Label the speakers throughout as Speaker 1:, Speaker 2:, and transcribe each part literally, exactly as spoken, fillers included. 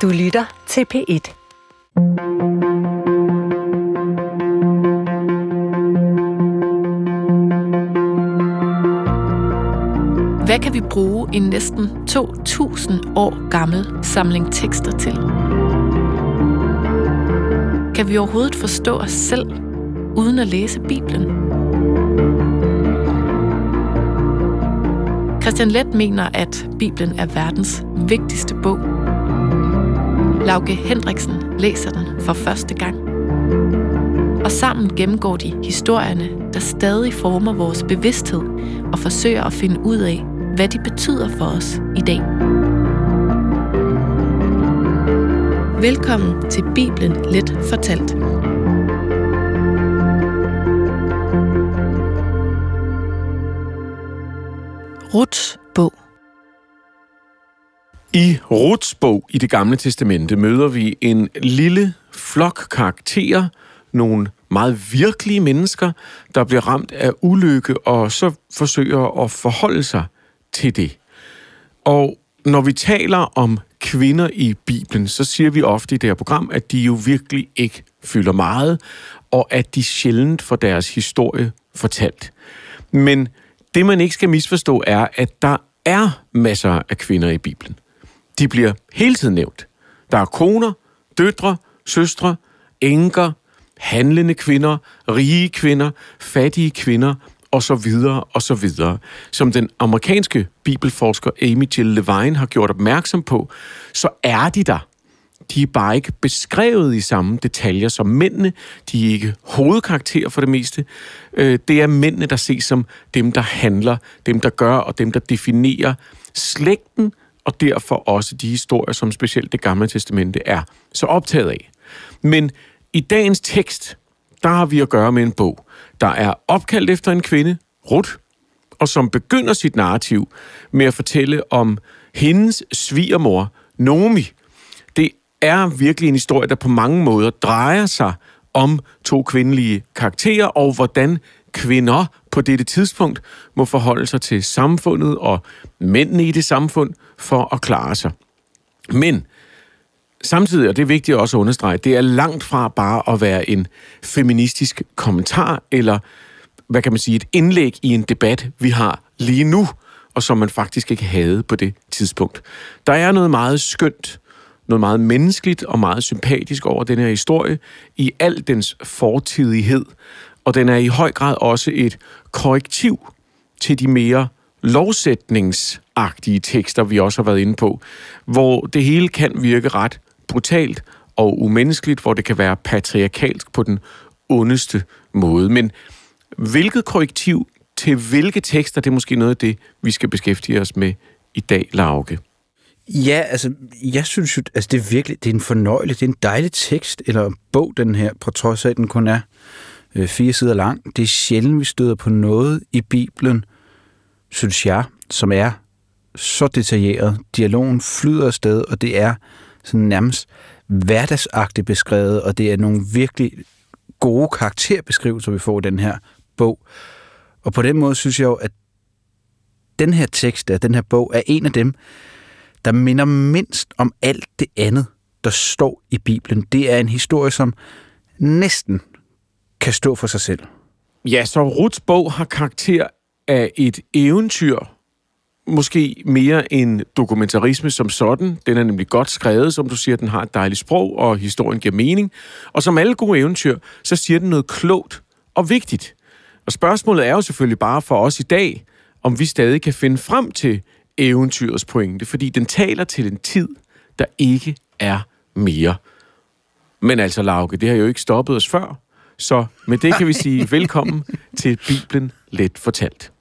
Speaker 1: Du lytter til P et.
Speaker 2: Hvad kan vi bruge en næsten to tusind år gammel samling tekster til? Kan vi overhovedet forstå os selv, uden at læse Bibelen? Christian Leth mener, at Bibelen er verdens vigtigste bog. Lauke Hendriksen læser den for første gang. Og sammen gennemgår de historierne, der stadig former vores bevidsthed og forsøger at finde ud af, hvad de betyder for os i dag. Velkommen til Bibelen Let fortalt. Ruths bog.
Speaker 3: I Ruths bog i Det Gamle Testamente møder vi en lille flok karakterer, nogle meget virkelige mennesker, der bliver ramt af ulykke og så forsøger at forholde sig til det. Og når vi taler om kvinder i Bibelen, så siger vi ofte i det her program, at de jo virkelig ikke fylder meget, og at de sjældent får deres historie fortalt. Men det, man ikke skal misforstå, er, at der er masser af kvinder i Bibelen. De bliver hele tiden nævnt. Der er koner, døtre, søstre, enker, handlende kvinder, rige kvinder, fattige kvinder, og så videre, og så videre. Som den amerikanske bibelforsker Amy Jill Levine har gjort opmærksom på, så er de der. De er bare ikke beskrevet i samme detaljer som mændene. De er ikke hovedkarakterer for det meste. Det er mændene, der ses som dem, der handler, dem, der gør, og dem, der definerer slægten, og derfor også de historier, som specielt Det Gamle Testamente er så optaget af. Men i dagens tekst, der har vi at gøre med en bog, der er opkaldt efter en kvinde, Ruth, og som begynder sit narrativ med at fortælle om hendes svigermor, Naomi. Det er virkelig en historie, der på mange måder drejer sig om to kvindelige karakterer, og hvordan kvinder på dette tidspunkt må forholde sig til samfundet og mændene i det samfund for at klare sig. Men samtidig, og det er vigtigt også at understrege, det er langt fra bare at være en feministisk kommentar, eller hvad kan man sige, et indlæg i en debat, vi har lige nu, og som man faktisk ikke havde på det tidspunkt. Der er noget meget skønt, noget meget menneskeligt og meget sympatisk over den her historie, i al dens fortidighed, og den er i høj grad også et korrektiv til de mere lovsætningsagtige tekster, vi også har været inde på, hvor det hele kan virke ret brutalt og umenneskeligt, hvor det kan være patriarkalsk på den ondeste måde. Men hvilket korrektiv til hvilke tekster, det er måske noget af det, vi skal beskæftige os med i dag, Lauke.
Speaker 4: Ja, altså, jeg synes jo, altså, det er virkelig, det er en fornøjelig, det er en dejlig tekst, eller bog, den her, på trods af, at den kun er øh, fire sider lang. Det er sjældent, vi støder på noget i Bibelen, synes jeg, som er så detaljeret. Dialogen flyder afsted, og det er sådan nærmest hverdagsagtigt beskrevet, og det er nogle virkelig gode karakterbeskrivelser, vi får i den her bog. Og på den måde synes jeg jo, at den her tekst, den her bog, er en af dem, der minder mindst om alt det andet, der står i Bibelen. Det er en historie, som næsten kan stå for sig selv.
Speaker 3: Ja, så Ruths bog har karakter af et eventyr, måske mere en dokumentarisme som sådan. Den er nemlig godt skrevet, som du siger, den har et dejligt sprog, og historien giver mening. Og som alle gode eventyr, så siger den noget klogt og vigtigt. Og spørgsmålet er jo selvfølgelig bare for os i dag, om vi stadig kan finde frem til eventyrets pointe, fordi den taler til en tid, der ikke er mere. Men altså, Lauke, det har jo ikke stoppet os før, så med det kan vi sige velkommen til Bibelen Let fortalt.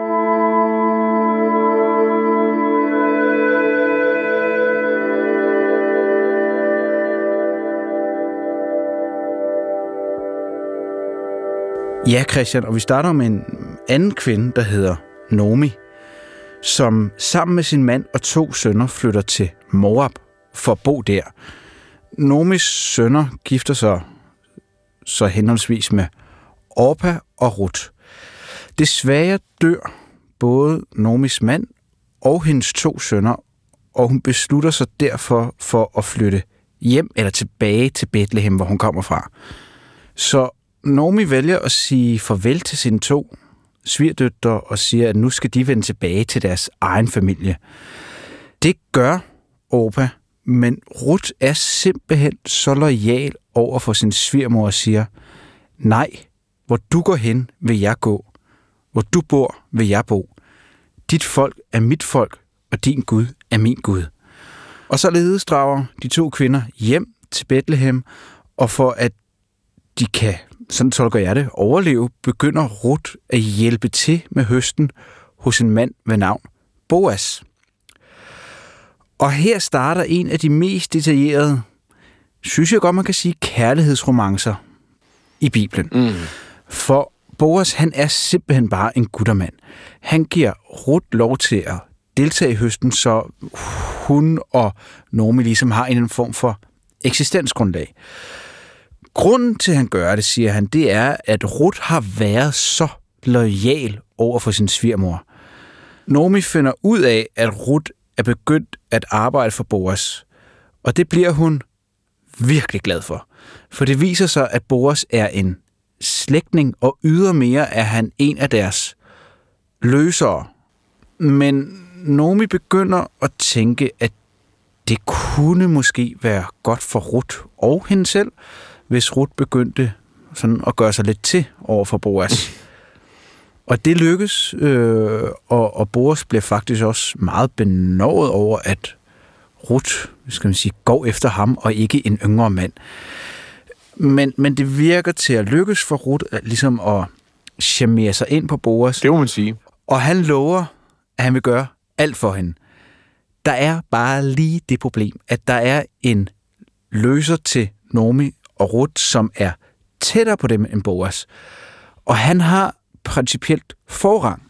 Speaker 4: Ja, Christian, og vi starter med en anden kvinde, der hedder Naomi, som sammen med sin mand og to sønner flytter til Moab for at bo der. Naomis sønner gifter sig så henholdsvis med Orpa og Ruth. Desværre dør både Naomis mand og hendes to sønner, og hun beslutter sig derfor for at flytte hjem eller tilbage til Bethlehem, hvor hun kommer fra. Så Naomi vælger at sige farvel til sine to svigerdøtre og siger, at nu skal de vende tilbage til deres egen familie. Det gør Orpa, men Ruth er simpelthen så loyal over for sin svigermor og siger, nej, hvor du går hen, vil jeg gå. Hvor du bor, vil jeg bo. Dit folk er mit folk, og din Gud er min Gud. Og således drager de to kvinder hjem til Bethlehem, og for at de kan, sådan tolker jeg det, overleve, begynder Ruth at hjælpe til med høsten hos en mand ved navn Boas. Og her starter en af de mest detaljerede, synes jeg godt, man kan sige, kærlighedsromancer i Bibelen. Mm. For Boas, han er simpelthen bare en guttermand. Han giver Ruth lov til at deltage i høsten, så hun og Naomi ligesom har en form for eksistensgrundlag. Grunden til, at han gør det, siger han, det er, at Ruth har været så loyal over for sin svigermor. Naomi finder ud af, at Ruth er begyndt at arbejde for Boas, og det bliver hun virkelig glad for. For det viser sig, at Boas er en slægtning, og ydermere er han en af deres løsere. Men Naomi begynder at tænke, at det kunne måske være godt for Ruth og hende selv, hvis Ruth begyndte sådan at gøre sig lidt til over for Boas. Og det lykkes, øh, og, og Boas bliver faktisk også meget benådet over, at Ruth, skal man sige, går efter ham, og ikke en yngre mand. Men, men det virker til at lykkes for Ruth, at, ligesom at charmere sig ind på Boas.
Speaker 3: Det må man sige.
Speaker 4: Og han lover, at han vil gøre alt for hende. Der er bare lige det problem, at der er en løser til Naomi og Ruth, som er tættere på dem end Boas. Og han har principielt forrang.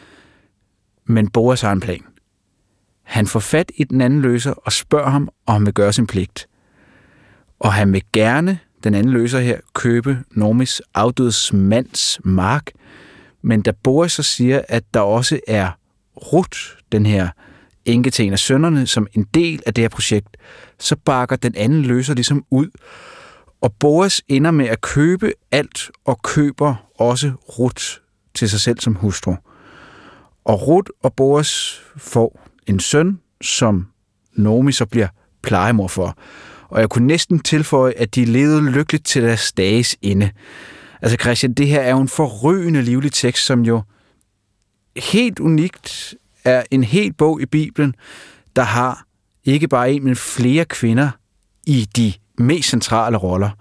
Speaker 4: Men Boas har en plan. Han får fat i den anden løser og spørger ham, om han vil gøre sin pligt. Og han vil gerne, den anden løser her, købe Naomis afdødes mands mark. Men da Boas så siger, at der også er Ruth, den her enke til en af sønnerne, som en del af det her projekt, så bakker den anden løser ligesom ud. Og Boas ender med at købe alt og køber også Ruth til sig selv som hustru. Og Ruth og Boas får en søn, som Naomi så bliver plejemor for. Og jeg kunne næsten tilføje, at de levede lykkeligt til deres dages ende. Altså Christian, det her er jo en forrygende livlig tekst, som jo helt unikt er en hel bog i Bibelen, der har ikke bare en, men flere kvinder i de mest centrale roller.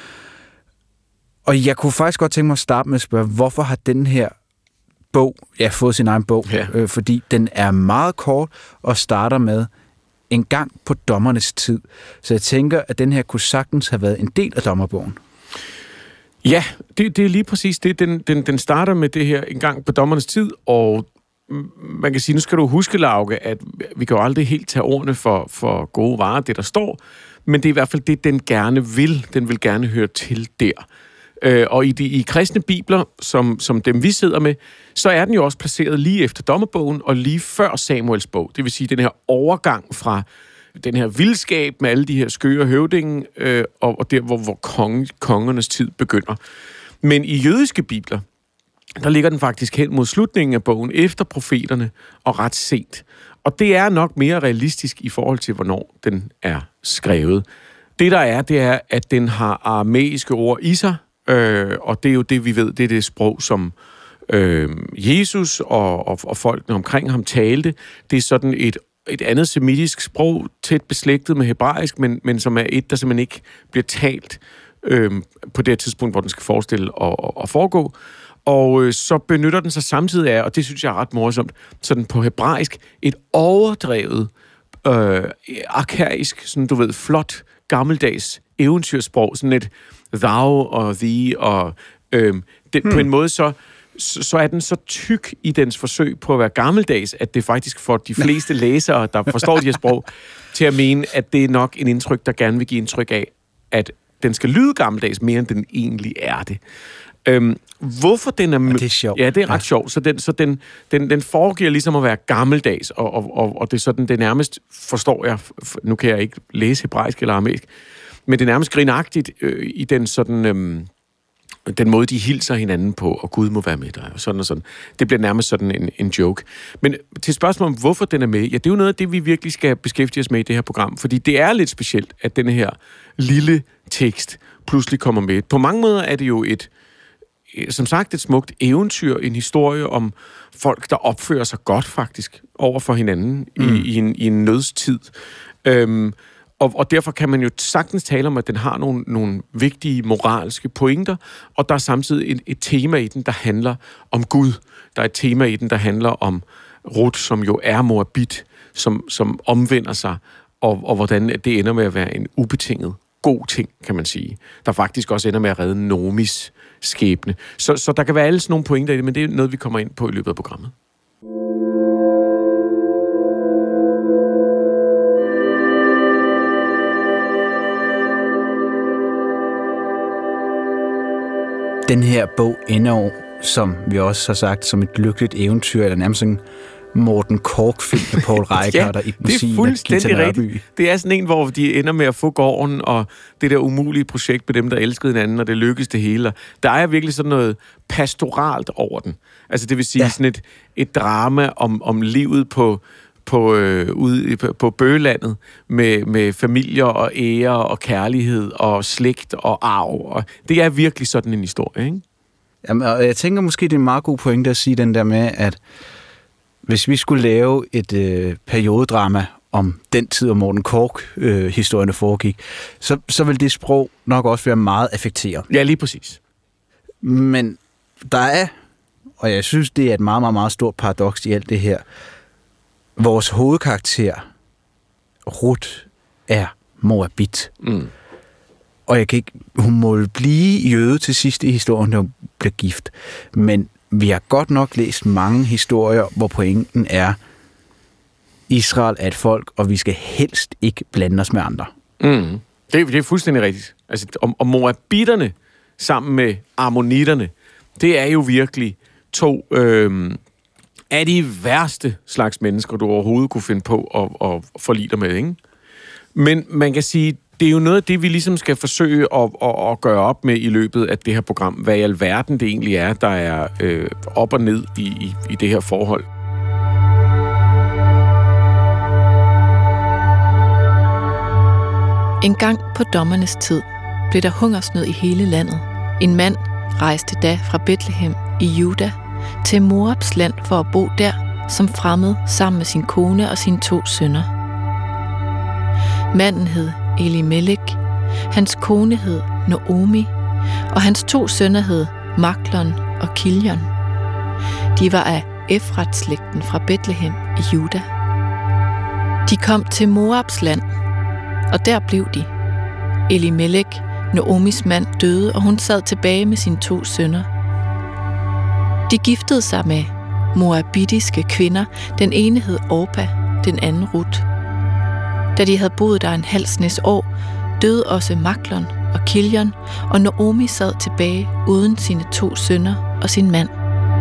Speaker 4: Og jeg kunne faktisk godt tænke mig at starte med at spørge, hvorfor har den her bog, ja, fået sin egen bog, ja. øh, fordi den er meget kort og starter med en gang på dommernes tid. Så jeg tænker, at den her kunne sagtens have været en del af dommerbogen.
Speaker 3: Ja, det, det er lige præcis det. Den, den, den starter med det her en gang på dommernes tid, og man kan sige, nu skal du huske, Lauke, at vi kan jo aldrig helt tage ordene for, for gode varer, det der står, men det er i hvert fald det, den gerne vil. Den vil gerne høre til der. Øh, og i de i kristne bibler, som, som dem vi sidder med, så er den jo også placeret lige efter dommerbogen og lige før Samuels bog. Det vil sige, den her overgang fra den her vildskab med alle de her skøre høvdinge, øh, og, og der, hvor, hvor konge, kongernes tid begynder. Men i jødiske bibler, der ligger den faktisk hen mod slutningen af bogen, efter profeterne, og ret sent. Og det er nok mere realistisk i forhold til, hvornår den er skrevet. Det der er, det er, at den har aramæiske ord i sig, øh, og det er jo det, vi ved, det er det sprog, som øh, Jesus og, og, og folkene omkring ham talte. Det er sådan et, et andet semitisk sprog, tæt beslægtet med hebraisk, men, men som er et, der simpelthen ikke bliver talt øh, på det tidspunkt, hvor den skal forestille at, at foregå. Og øh, så benytter den sig samtidig af, og det synes jeg er ret morsomt, sådan på hebraisk, et overdrevet, øh, arkaisk, sådan du ved, flot, gammeldags eventyrsprog, sådan et thou og thee, og øh, det, hmm. på en måde så, så, så er den så tyk i dens forsøg på at være gammeldags, at det faktisk får de fleste læsere, der forstår de her sprog, til at mene, at det er nok en indtryk, der gerne vil give indtryk af, at den skal lyde gammeldags mere, end den egentlig er det. Øhm, hvorfor den er...
Speaker 4: Og det er sjovt.
Speaker 3: Ja, det er ret
Speaker 4: ja.
Speaker 3: sjovt. Så den, så den, den, den foregiver ligesom at være gammeldags, og, og, og, og det er sådan, det nærmest, forstår jeg, nu kan jeg ikke læse hebraisk eller aramæisk, men det er nærmest grinagtigt øh, i den sådan... Øh, den måde, de hilser hinanden på, og Gud må være med dig, og sådan og sådan. Det bliver nærmest sådan en, en joke. Men til spørgsmålet om, hvorfor den er med, ja, det er jo noget af det, vi virkelig skal beskæftige os med i det her program, fordi det er lidt specielt, at denne her lille tekst pludselig kommer med. På mange måder er det jo et, som sagt, et smukt eventyr, en historie om folk, der opfører sig godt faktisk over for hinanden mm. i, i, en, i en nødstid. Øhm, Og, og derfor kan man jo sagtens tale om, at den har nogle, nogle vigtige moralske pointer, og der er samtidig et, et tema i den, der handler om Gud. Der er et tema i den, der handler om Ruth, som jo er moabit, som, som omvender sig, og, og hvordan det ender med at være en ubetinget god ting, kan man sige. Der faktisk også ender med at redde Noomis skæbne. Så, så der kan være alle sådan nogle pointer i det, men det er noget, vi kommer ind på i løbet af programmet.
Speaker 4: Den her bog ender jo, som vi også har sagt, som et lykkeligt eventyr, eller nærmest en Morten Korch-film med Poul Reichhardt og Ibn Sina.
Speaker 3: Det er fuldstændig rigtigt. Det er sådan en, hvor de ender med at få gården, og det der umulige projekt med dem, der elskede hinanden, og det lykkes det hele. Der er virkelig sådan noget pastoralt over den. Altså det vil sige ja. sådan et, et drama om, om livet på... på, øh, ude på, på bøgelandet med, med familier og ære og kærlighed og slægt og arv. Og det er virkelig sådan en historie, ikke?
Speaker 4: Jamen, og jeg tænker måske, det er en meget god pointe at sige den der med, at hvis vi skulle lave et øh, periodedrama om den tid, hvor Morten Korch-historierne øh, foregik, så, så vil det sprog nok også være meget affekteret.
Speaker 3: Ja, lige præcis.
Speaker 4: Men der er, og jeg synes, det er et meget, meget, meget stort paradoks i alt det her, vores hovedkarakter, Ruth, er moabit. Mm. Og jeg kan ikke, hun må blive jøde til sidst i historien, når hun bliver gift. Men vi har godt nok læst mange historier, hvor pointen er, Israel er et folk, og vi skal helst ikke blande os med andre.
Speaker 3: Mm. Det, det er fuldstændig rigtigt. Altså, og, og moabitterne sammen med ammonitterne, det er jo virkelig to... Øh, er de værste slags mennesker, du overhovedet kunne finde på at, at forlige dig med, ikke? Men man kan sige, det er jo noget af det, vi ligesom skal forsøge at, at, at gøre op med i løbet af det her program, hvad i alverden det egentlig er, der er øh, op og ned i, i, i det her forhold.
Speaker 2: En gang på dommernes tid blev der hungersnød i hele landet. En mand rejste da fra Bethlehem i Juda til Moabs land for at bo der som fremmed sammen med sin kone og sine to sønner. Manden hed Elimelech, hans kone hed Naomi, og hans to sønner hed Maklon og Kilion. De var af Efrat-slægten fra Bethlehem i Juda. De kom til Moabs land, og der blev de. Elimelech, Naomis mand, døde, og hun sad tilbage med sine to sønner. De giftede sig med moabitiske kvinder. Den ene hed Orpa, den anden Ruth. Da de havde boet der en halv snes år, døde også Maklon og Kilion, og Naomi sad tilbage uden sine to sønner og sin mand.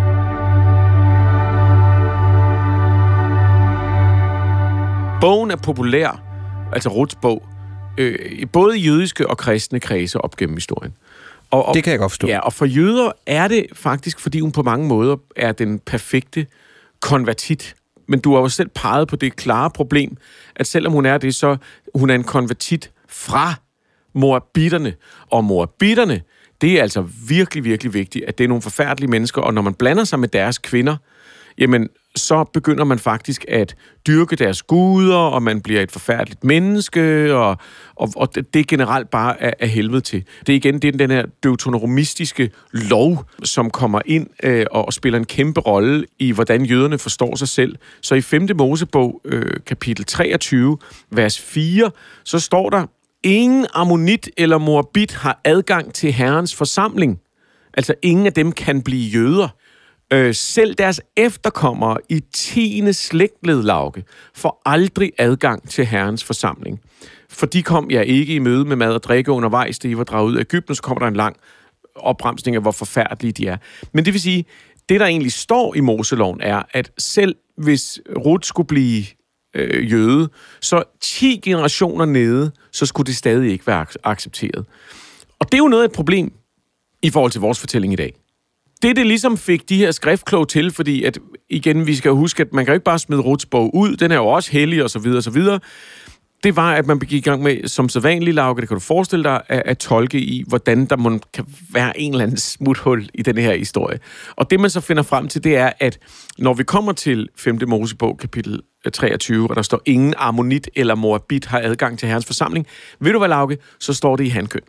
Speaker 3: Bogen er populær, altså Ruths bog, øh, både i jødiske og kristne kredse op gennem historien. Og, og,
Speaker 4: det kan jeg godt forstå.
Speaker 3: Ja, og for jøder er det faktisk, fordi hun på mange måder er den perfekte konvertit. Men du har jo selv peget på det klare problem, at selvom hun er det, så hun er en konvertit fra moabitterne. Og moabitterne, det er altså virkelig, virkelig vigtigt, at det er nogle forfærdelige mennesker, og når man blander sig med deres kvinder, jamen, så begynder man faktisk at dyrke deres guder, og man bliver et forfærdeligt menneske, og, og, og det er generelt bare af, af helvede til. Det er igen det er den her deuteronomistiske lov, som kommer ind øh, og spiller en kæmpe rolle i, hvordan jøderne forstår sig selv. Så i femte Mosebog, øh, kapitel treogtyve, vers fire, så står der, ingen ammonit eller moabit har adgang til Herrens forsamling. Altså ingen af dem kan blive jøder. Øh, selv deres efterkommere i tiende slægtled, Lauke, får aldrig adgang til Herrens forsamling. For de kom jeg ikke i møde med mad og drikke undervejs, da I var draget ud af Egypten, så kommer der en lang opremsning af, hvor forfærdelige de er. Men det vil sige, det der egentlig står i Moseloven er, at selv hvis Ruth skulle blive øh, jøde, så ti generationer nede, så skulle det stadig ikke være accepteret. Og det er jo noget af et problem i forhold til vores fortælling i dag. Det, det ligesom fik de her skriftkloge til, fordi at, igen, vi skal huske, at man kan jo ikke bare smide Ruths bog ud, den er jo også hellig, og så videre, og så videre. Det var, at man begik i gang med, som sædvanlig, Lauke, det kan du forestille dig, at, at tolke i, hvordan der må, kan være en eller anden smuthul i den her historie. Og det, man så finder frem til, det er, at når vi kommer til femte Mosebog, kapitel treogtyve, og der står, ingen ammonit eller moabit har adgang til Herrens forsamling, ved du hvad, Lauke, så står det i hankøn.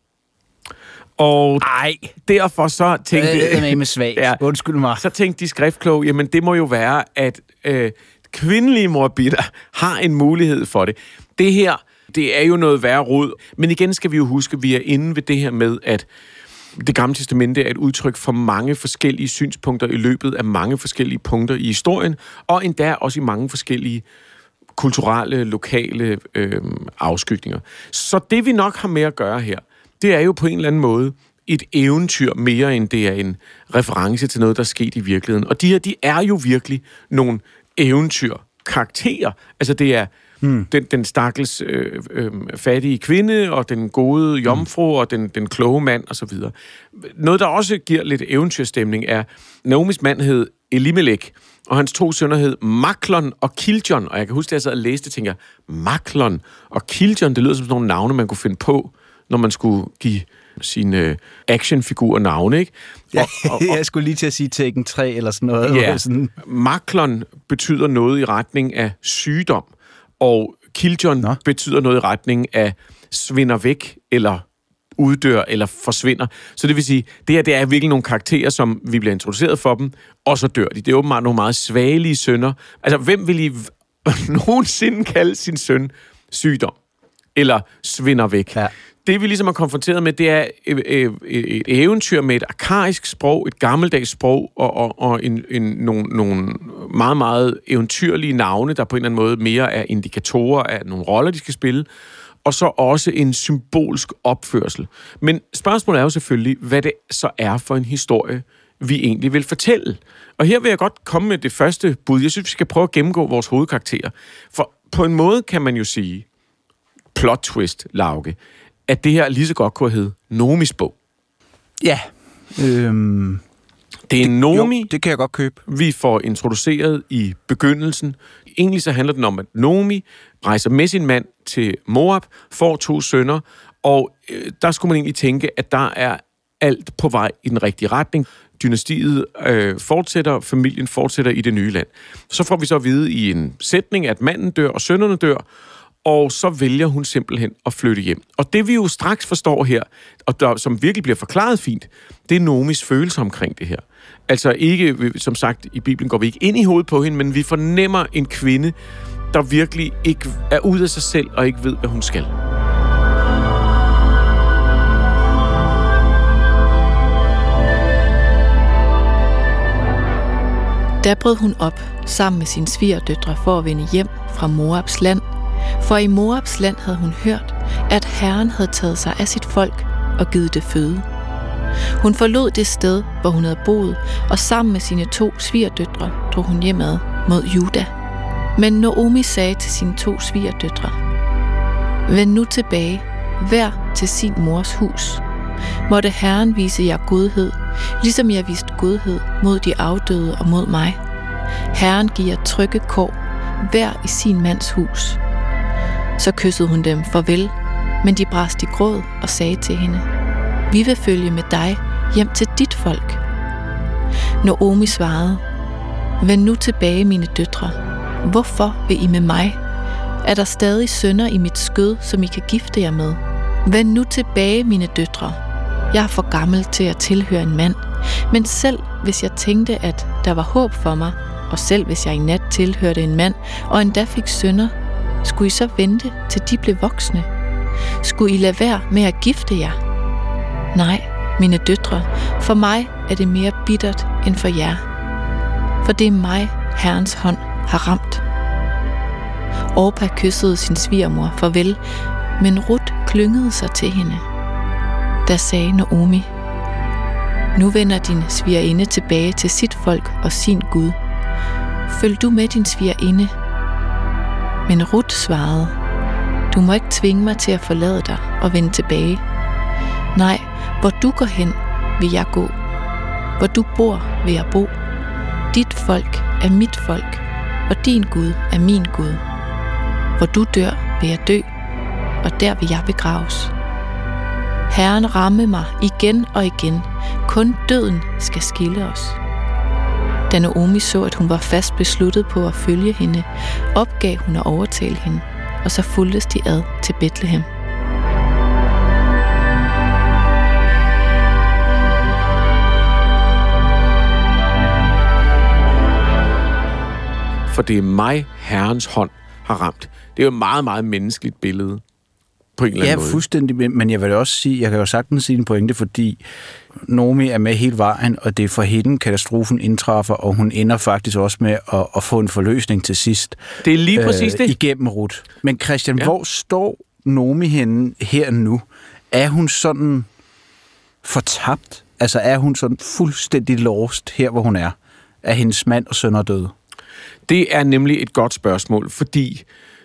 Speaker 3: Og
Speaker 4: Ej.
Speaker 3: derfor så tænkte...
Speaker 4: Det er med svagt. Ja, undskyld mig.
Speaker 3: Så tænkte de skriftkloge, jamen det må jo være, at øh, kvindelige moabitter har en mulighed for det. Det her, det er jo noget værre rod. Men igen skal vi jo huske, at vi er inde ved det her med, at det gamle testamente er et udtryk for mange forskellige synspunkter i løbet af mange forskellige punkter i historien, og endda også i mange forskellige kulturelle, lokale øh, afskygninger. Så det vi nok har med at gøre her, det er jo på en eller anden måde et eventyr mere, end det er en reference til noget, der er sket i virkeligheden. Og de her, de er jo virkelig nogle eventyrkarakterer. Altså det er hmm. den, den stakkels øh, øh, fattige kvinde, og den gode jomfru, hmm. og den, den kloge mand, og så videre. Noget, der også giver lidt eventyrstemning, er, Naomis mand hed Elimelech, og hans to sønner hed Maklon og Kiljon. Og jeg kan huske, at jeg sad og læste, og tænker, Maklon og Kiljon, det lyder som sådan nogle navne, man kunne finde på, når man skulle give sine actionfigurer navne, ikke?
Speaker 4: Ja, og, og, og, jeg skulle lige til at sige Tekken tre eller sådan noget.
Speaker 3: Ja,
Speaker 4: sådan.
Speaker 3: Maklon betyder noget i retning af sygdom, og Kiljon Nå. betyder noget i retning af svinder væk, eller uddør, eller forsvinder. Så det vil sige, det her det er virkelig nogle karakterer, som vi bliver introduceret for dem, og så dør de. Det er åbenbart nogle meget svagelige sønner. Altså, hvem vil I nogensinde kalde sin søn sygdom? Eller svinder væk? Ja. Det, vi ligesom er konfronteret med, det er et eventyr med et arkaisk sprog, et gammeldags sprog, og, og, og en, en, nogle, nogle meget, meget eventyrlige navne, der på en eller anden måde mere er indikatorer af nogle roller, de skal spille, og så også en symbolsk opførsel. Men spørgsmålet er jo selvfølgelig, hvad det så er for en historie, vi egentlig vil fortælle. Og her vil jeg godt komme med det første bud. Jeg synes, vi skal prøve at gennemgå vores hovedkarakterer. For på en måde kan man jo sige, plot twist, Lauke, at det her lige så godt kunne hedde Noomis bog.
Speaker 4: Ja. Øhm,
Speaker 3: det er Noomi,
Speaker 4: jo, det kan jeg godt købe.
Speaker 3: Vi får introduceret i begyndelsen. Egentlig så handler den om, at Noomi rejser med sin mand til Moab, får to sønner, og øh, der skulle man egentlig tænke, at der er alt på vej i den rigtige retning. Dynastiet øh, fortsætter, familien fortsætter i det nye land. Så får vi så at vide i en sætning, at manden dør og sønnerne dør, og så vælger hun simpelthen at flytte hjem. Og det vi jo straks forstår her, og der, som virkelig bliver forklaret fint, det er Noomis følelse omkring det her. Altså ikke, som sagt, i Bibelen går vi ikke ind i hovedet på hende, men vi fornemmer en kvinde, der virkelig ikke er ude af sig selv og ikke ved, hvad hun skal.
Speaker 2: Da brød hun op sammen med sine svigerdøtre for at vende hjem fra Moabs land, for i Moabs land havde hun hørt, at Herren havde taget sig af sit folk og givet det føde. Hun forlod det sted, hvor hun havde boet, og sammen med sine to svigerdøtre drog hun hjemad mod Juda. Men Naomi sagde til sine to svigerdøtre, vend nu tilbage, hver til sin mors hus. Måtte Herren vise jer godhed, ligesom jeg viste godhed mod de afdøde og mod mig. Herren giver trygge kår, hver i sin mands hus. Så kyssede hun dem farvel, men de brast i gråd og sagde til hende, vi vil følge med dig hjem til dit folk. Naomi svarede, vend nu tilbage, mine døtre. Hvorfor vil I med mig? Er der stadig sønner i mit skød, som I kan gifte jer med? Vend nu tilbage, mine døtre. Jeg er for gammel til at tilhøre en mand, men selv hvis jeg tænkte, at der var håb for mig, og selv hvis jeg i nat tilhørte en mand, og endda fik sønner, skulle I så vente, til de blev voksne? Skulle I lade være med at gifte jer? Nej, mine døtre, for mig er det mere bittert end for jer. for det er mig, Herrens hånd har ramt. Orpa kyssede sin svigermor farvel, men Ruth klyngede sig til hende. Der sagde Naomi: nu vender din svigerinde tilbage til sit folk og sin Gud. Følg du med din svigerinde. Men Ruth svarede: du må ikke tvinge mig til at forlade dig og vende tilbage. Nej, hvor du går hen, vil jeg gå. Hvor du bor, vil jeg bo. Dit folk er mit folk, og din Gud er min Gud. Hvor du dør, vil jeg dø, og der vil jeg begraves. Herren ramme mig igen og igen. Kun døden skal skille os. Da Naomi så, at hun var fast besluttet på at følge hende, opgav hun at overtale hende, og så fulgtes de ad til Betlehem.
Speaker 3: For det er mig, Herrens hånd har ramt. Det er jo et meget, meget menneskeligt billede på en eller anden
Speaker 4: ja,
Speaker 3: måde.
Speaker 4: Ja, fuldstændig, men jeg vil også sige, jeg kan jo sagtens sige en pointe, fordi Naomi er med hele vejen, og det er for hende, katastrofen indtræffer, og hun ender faktisk også med at, at få en forløsning til sidst.
Speaker 3: Det er lige præcis øh, det.
Speaker 4: Igennem Ruth. Men Christian, ja. Hvor står Naomi henne her nu? Er hun sådan fortabt? Altså er hun sådan fuldstændig lost her, hvor hun er? Er hendes mand og sønner døde?
Speaker 3: Det er nemlig et godt spørgsmål, fordi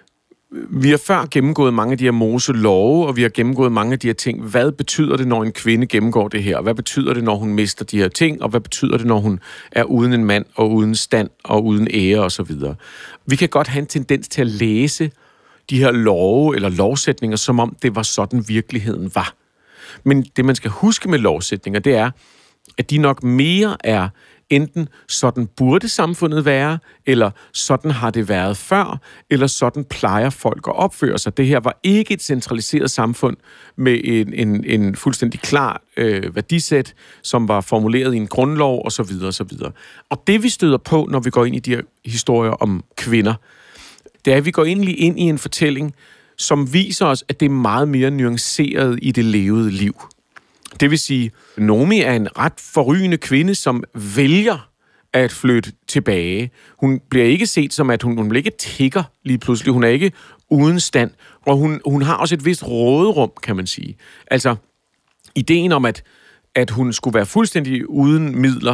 Speaker 3: vi har før gennemgået mange af de her Mose-love, og vi har gennemgået mange af de her ting. Hvad betyder det, når en kvinde gennemgår det her? Hvad betyder det, når hun mister de her ting? Og hvad betyder det, når hun er uden en mand, og uden stand, og uden ære osv.? Vi kan godt have en tendens til at læse de her love eller lovsætninger, som om det var sådan virkeligheden var. Men det, man skal huske med lovsætninger, det er, at de nok mere er enten sådan burde samfundet være, eller sådan har det været før, eller sådan plejer folk at opføre sig. Det her var ikke et centraliseret samfund med en, en, en fuldstændig klar øh, værdisæt, som var formuleret i en grundlov osv. osv. Og det vi støder på, når vi går ind i de her historier om kvinder, det er, at vi går egentlig ind i en fortælling, som viser os, at det er meget mere nuanceret i det levede liv. Det vil sige, Naomi er en ret forrygende kvinde, som vælger at flytte tilbage. Hun bliver ikke set som, at hun, hun bliver ikke tigger lige pludselig. Hun er ikke uden stand, og hun, hun har også et vist råderum, kan man sige. Altså, ideen om, at, at hun skulle være fuldstændig uden midler,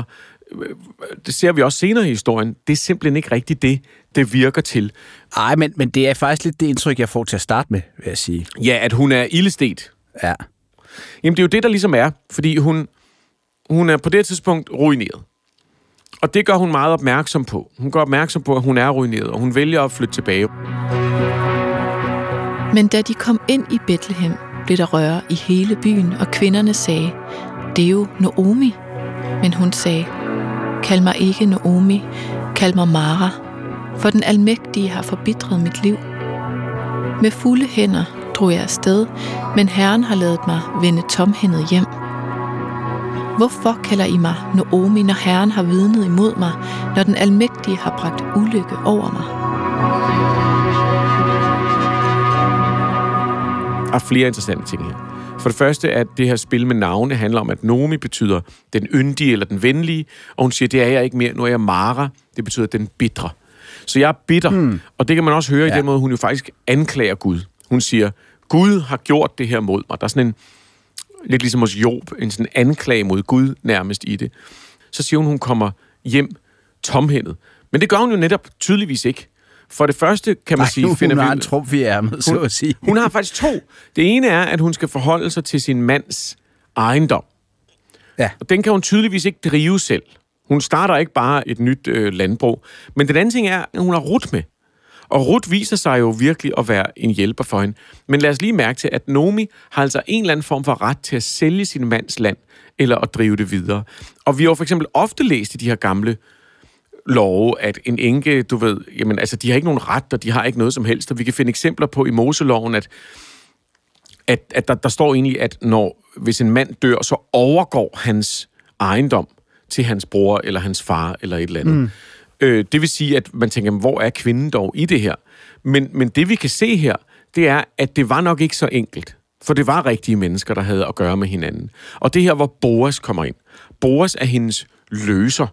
Speaker 3: det ser vi også senere i historien, det er simpelthen ikke rigtigt det, det virker til.
Speaker 4: Nej, men, men det er faktisk lidt det indtryk, jeg får til at starte med, vil jeg sige.
Speaker 3: Ja, at hun er ildestet.
Speaker 4: Ja.
Speaker 3: Jamen, det er jo det, der ligesom er, fordi hun, hun er på det tidspunkt ruineret. Og det gør hun meget opmærksom på. Hun gør opmærksom på, at hun er ruineret, og hun vælger at flytte tilbage.
Speaker 2: Men da de kom ind i Betlehem, blev der røre i hele byen, og kvinderne sagde: det er jo Naomi. Men hun sagde: kald mig ikke Naomi, kald mig Mara, for den almægtige har forbitret mit liv. Med fulde hænder drog jeg afsted, men Herren har ladet mig vende tomhændet hjem. Hvorfor kalder I mig Naomi, når Herren har vidnet imod mig, når den almægtige har bragt ulykke over mig?
Speaker 3: Der er flere interessante ting her. For det første, at det her spil med navne handler om, at Naomi betyder den yndige eller den venlige, og hun siger, det er jeg ikke mere, nu er jeg Mara, det betyder den bitre. Så jeg er bitter, hmm. og det kan man også høre ja. i den måde, hun jo faktisk anklager Gud. Hun siger, Gud har gjort det her mod mig. Der er sådan en, lidt ligesom hos Job, en sådan anklage mod Gud nærmest i det. Så siger hun, hun kommer hjem tomhændet. Men det gør hun jo netop tydeligvis ikke. For det første kan man
Speaker 4: Ej,
Speaker 3: sige...
Speaker 4: Hun
Speaker 3: finder
Speaker 4: har
Speaker 3: vi,
Speaker 4: en trumf i ærmet, så at sige.
Speaker 3: Hun har faktisk to. Det ene er, at hun skal forholde sig til sin mands ejendom.
Speaker 4: Ja.
Speaker 3: Og den kan hun tydeligvis ikke drive selv. Hun starter ikke bare et nyt øh, landbrug. Men den anden ting er, at hun har Ruth med. Og Ruth viser sig jo virkelig at være en hjælper for hende. Men lad os lige mærke til, at Naomi har altså en eller anden form for ret til at sælge sin mands land, eller at drive det videre. Og vi har jo for eksempel ofte læst i de her gamle love, at en enke, du ved, jamen altså, de har ikke nogen ret, og de har ikke noget som helst. Og vi kan finde eksempler på i Moseloven, at, at, at der, der står egentlig, at når, hvis en mand dør, så overgår hans ejendom til hans bror, eller hans far, eller et eller andet. Mm. Øh, det vil sige, at man tænker, hvor er kvinden dog i det her? Men, men det vi kan se her, det er, at det var nok ikke så enkelt. For det var rigtige mennesker, der havde at gøre med hinanden. Og det her, hvor Boas kommer ind. Boas er hendes løser.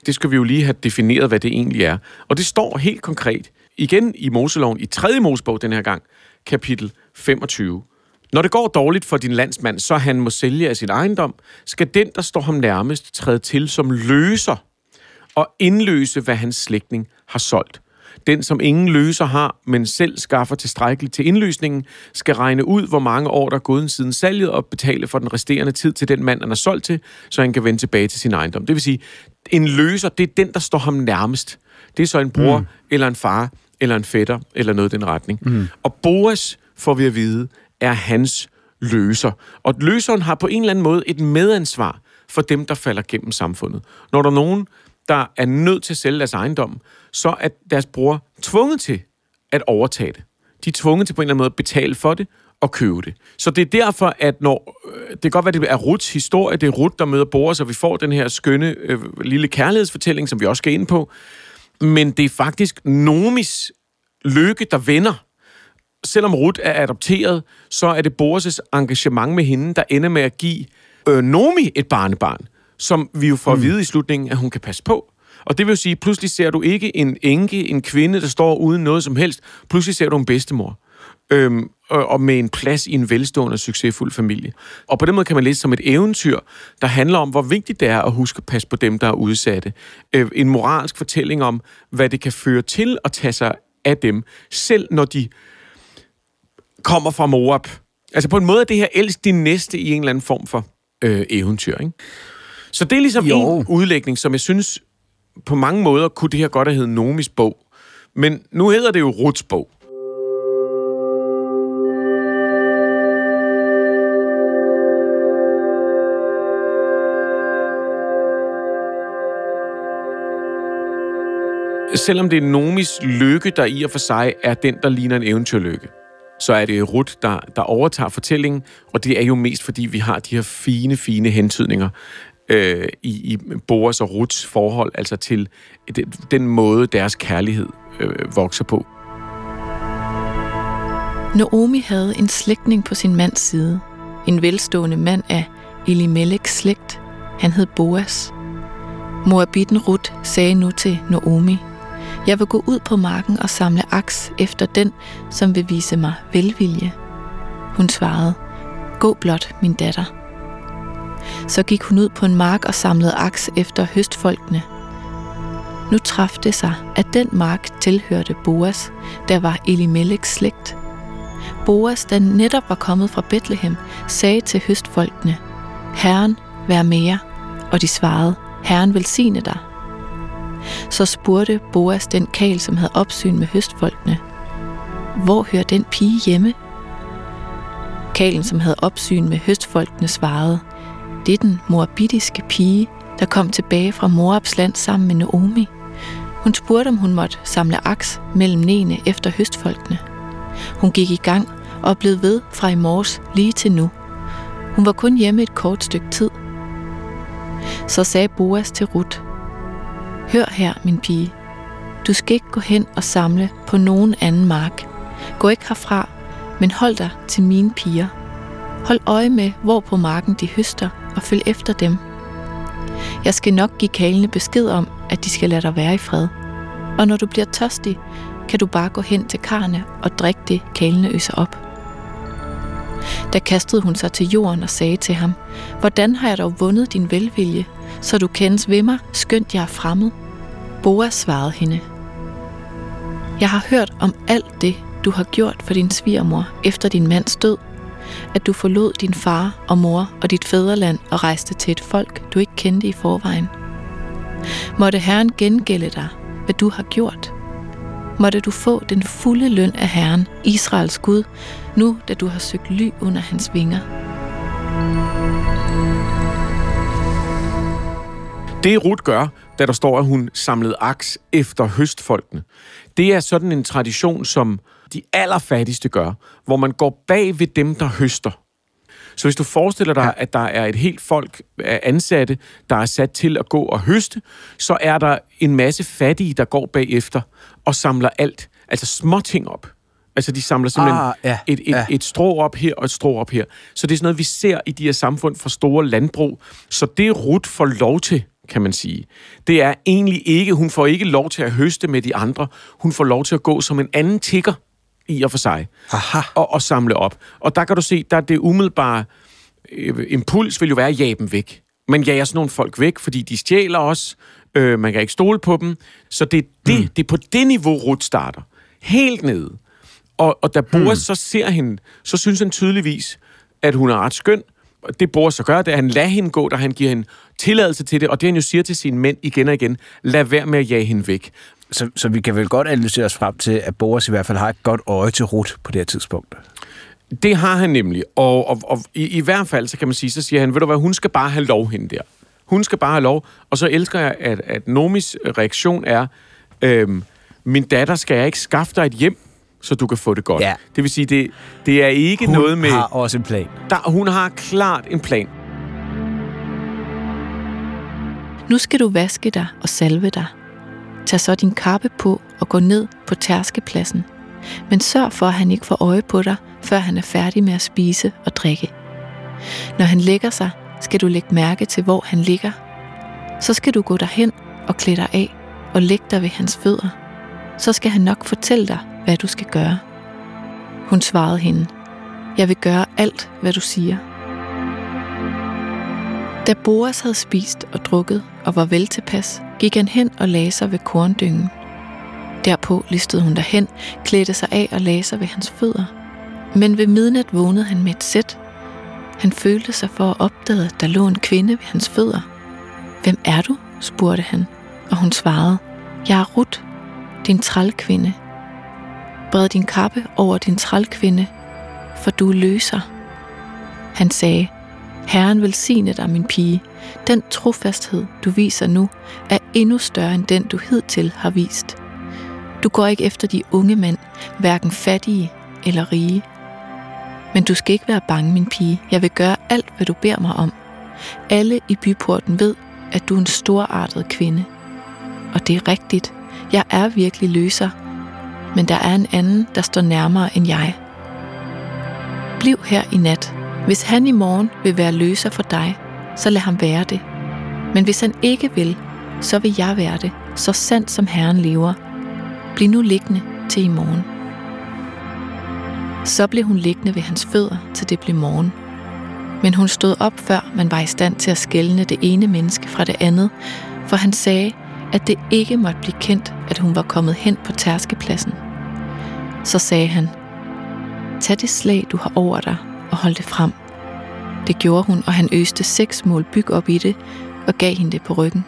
Speaker 3: det skal vi jo lige have defineret, hvad det egentlig er. Og det står helt konkret, igen i Moseloven, i tredje Mosebog den her gang, kapitel femogtyve. Når det går dårligt for din landsmand, så han må sælge af sin ejendom, skal den, der står ham nærmest, træde til som løser og indløse, hvad hans slægtning har solgt. Den, som ingen løser har, men selv skaffer tilstrækkeligt til indløsningen, skal regne ud, hvor mange år der er gået siden salget, og betale for den resterende tid til den mand, han har solgt til, så han kan vende tilbage til sin ejendom. Det vil sige, en løser, det er den, der står ham nærmest. Det er så en bror, mm. eller en far, eller en fætter, eller noget i den retning. Mm. Og Boas, får vi at vide, er hans løser. Og løseren har på en eller anden måde et medansvar for dem, der falder gennem samfundet. Når der er nogen, der er nødt til at sælge deres ejendom, så er deres bror tvunget til at overtage det. De er tvunget til på en eller anden måde at betale for det og købe det. Så det er derfor, at når det kan godt være, det er Ruths historie, det er Ruth, der møder Boas, og vi får den her skønne øh, lille kærlighedsfortælling, som vi også skal ind på. Men det er faktisk Noomis lykke, der vender. Selvom Ruth er adopteret, så er det Boas' engagement med hende, der ender med at give øh, Noomi et barnebarn, som vi jo får at vide i slutningen, at hun kan passe på. Og det vil jo sige, pludselig ser du ikke en enke, en kvinde, der står uden noget som helst. Pludselig ser du en bedstemor. Øhm, og med en plads i en velstående og succesfuld familie. Og på den måde kan man læse som et eventyr, der handler om, hvor vigtigt det er at huske at passe på dem, der er udsatte. Øh, en moralsk fortælling om, hvad det kan føre til at tage sig af dem, selv når de kommer fra Moab. Altså på en måde er det her elsk din næste i en eller anden form for øh, eventyr, ikke? Så det er ligesom jo. en udlægning, som jeg synes, på mange måder kunne det her godt have heddet Noomis bog. Men nu hedder det jo Ruths bog. Selvom det er Noomis lykke, der i og for sig er den, der ligner en eventyrlykke, så er det Ruth, der, der overtager fortællingen, og det er jo mest, fordi vi har de her fine, fine hentydninger øh, i, i Boas og Ruths forhold, altså til den, den måde, deres kærlighed øh, vokser på.
Speaker 2: Naomi havde en slægtning på sin mands side, en velstående mand af Elimeleks slægt. Han hed Boas. Moabitten Ruth sagde nu til Naomi: Jeg vil gå ud på marken og samle aks efter den, som vil vise mig velvilje. Hun svarede: Gå blot, min datter. Så gik hun ud på en mark og samlede aks efter høstfolkene. Nu traf det sig, at den mark tilhørte Boas, der var Elimeleks slægt. Boas, der netop var kommet fra Betlehem, sagde til høstfolkene: Herren, vær med jer. Og de svarede: Herren velsigne dig. Så spurgte Boas den karl, som havde opsyn med høstfolkene: Hvor hører den pige hjemme? Karlen, som havde opsyn med høstfolkene, svarede: Det er den moabitiske pige, der kom tilbage fra Moabs land sammen med Naomi. Hun spurgte, om hun måtte samle aks mellem nene efter høstfolkene. Hun gik i gang og blev ved fra i morges lige til nu. Hun var kun hjemme et kort stykke tid. Så sagde Boas til Ruth: Hør her, min pige. Du skal ikke gå hen og samle på nogen anden mark. Gå ikke herfra, men hold dig til mine piger. Hold øje med, hvor på marken de høster, og følg efter dem. Jeg skal nok give karlene besked om, at de skal lade dig være i fred. Og når du bliver tørstig, kan du bare gå hen til karrene og drikke det, karlene øser op. Da kastede hun sig til jorden og sagde til ham: Hvordan har jeg dog vundet din velvilje, så du kendes ved mig, skønt jeg er fremmed? Boas svarede hende: Jeg har hørt om alt det, du har gjort for din svigermor efter din mands død, at du forlod din far og mor og dit fædreland og rejste til et folk, du ikke kendte i forvejen. Måtte Herren gengælde dig, hvad du har gjort. Måtte du få den fulde løn af Herren, Israels Gud, nu da du har søgt ly under hans vinger.
Speaker 3: Det Ruth gør, da der står, at hun samlede aks efter høstfolkene, det er sådan en tradition, som de allerfattigste gør, hvor man går bag ved dem, der høster. Så hvis du forestiller dig, at der er et helt folk af ansatte, der er sat til at gå og høste, så er der en masse fattige, der går bagefter og samler alt, altså småting op. Altså de samler simpelthen ah, ja, et, et, ja. et strå op her og et strå op her. Så det er sådan noget, vi ser i de her samfund for store landbrug. Så det Ruth får lov til, kan man sige. Det er egentlig ikke, hun får ikke lov til at høste med de andre. Hun får lov til at gå som en anden tigger i og for sig.
Speaker 4: Aha.
Speaker 3: Og, og samle op. Og der kan du se, der det umiddelbare øh, impuls vil jo være at jage dem væk. Man jager sådan nogle folk væk, fordi de stjæler også. Øh, man kan ikke stole på dem. Så det er, det, mm. det er på det niveau, Ruth starter. Helt nede. Og, og da Boaz hmm. så ser hende, så synes han tydeligvis, at hun er ret skøn. Det Boaz så gør, det er, at han lader hende gå, da han giver hende tilladelse til det. Og det han jo siger til sine mænd igen og igen, lad være med at jage hende væk.
Speaker 4: Så, så vi kan vel godt analysere os frem til, at Boaz i hvert fald har et godt øje til Ruth på det her tidspunkt.
Speaker 3: Det har han nemlig. Og, og, og i, i hvert fald, så kan man sige, så siger han, ved du hvad, hun skal bare have lov hende der. Hun skal bare have lov. Og så elsker jeg, at, at Noomis reaktion er, øhm, min datter, skal jeg ikke skaffe dig et hjem, så du kan få det godt. Ja. Det vil sige, det, det er ikke
Speaker 4: hun
Speaker 3: noget med...
Speaker 4: Hun har også en plan.
Speaker 3: Der, hun har klart en plan.
Speaker 2: Nu skal du vaske dig og salve dig. Tag så din kappe på og gå ned på tærskepladsen. Men sørg for, at han ikke får øje på dig, før han er færdig med at spise og drikke. Når han lægger sig, skal du lægge mærke til, hvor han ligger. Så skal du gå derhen og klæde dig af og lægge dig ved hans fødder. Så skal han nok fortælle dig, hvad du skal gøre. Hun svarede hende, jeg vil gøre alt, hvad du siger. Da Boaz havde spist og drukket og var vel tilpas, gik han hen og lagde sig ved korndyngen. Derpå listede hun derhen, klædte sig af og lagde sig ved hans fødder. Men ved midnat vågnede han med et sæt. Han følte sig for at opdage, at der lå en kvinde ved hans fødder. Hvem er du? Spurgte han, og hun svarede, jeg er Ruth, din trælkvinde. Bred din kappe over din trælkvinde, for du er løser. Han sagde, Herren velsigne dig, min pige. Den trofasthed, du viser nu, er endnu større end den, du hidtil har vist. Du går ikke efter de unge mænd, hverken fattige eller rige. Men du skal ikke være bange, min pige. Jeg vil gøre alt, hvad du beder mig om. Alle i byporten ved, at du er en storartet kvinde. Og det er rigtigt. Jeg er virkelig løser. Men der er en anden, der står nærmere end jeg. Bliv her i nat. Hvis han i morgen vil være løser for dig, så lad ham være det. Men hvis han ikke vil, så vil jeg være det, så sandt som Herren lever. Bliv nu liggende til i morgen. Så blev hun liggende ved hans fødder, til det blev morgen. Men hun stod op, før man var i stand til at skelne det ene menneske fra det andet, for han sagde, at det ikke måtte blive kendt, at hun var kommet hen på tærskepladsen. Så sagde han, tag det slag, du har over dig, og hold det frem. Det gjorde hun, og han øste seks mål byg op i det, og gav hende det på ryggen.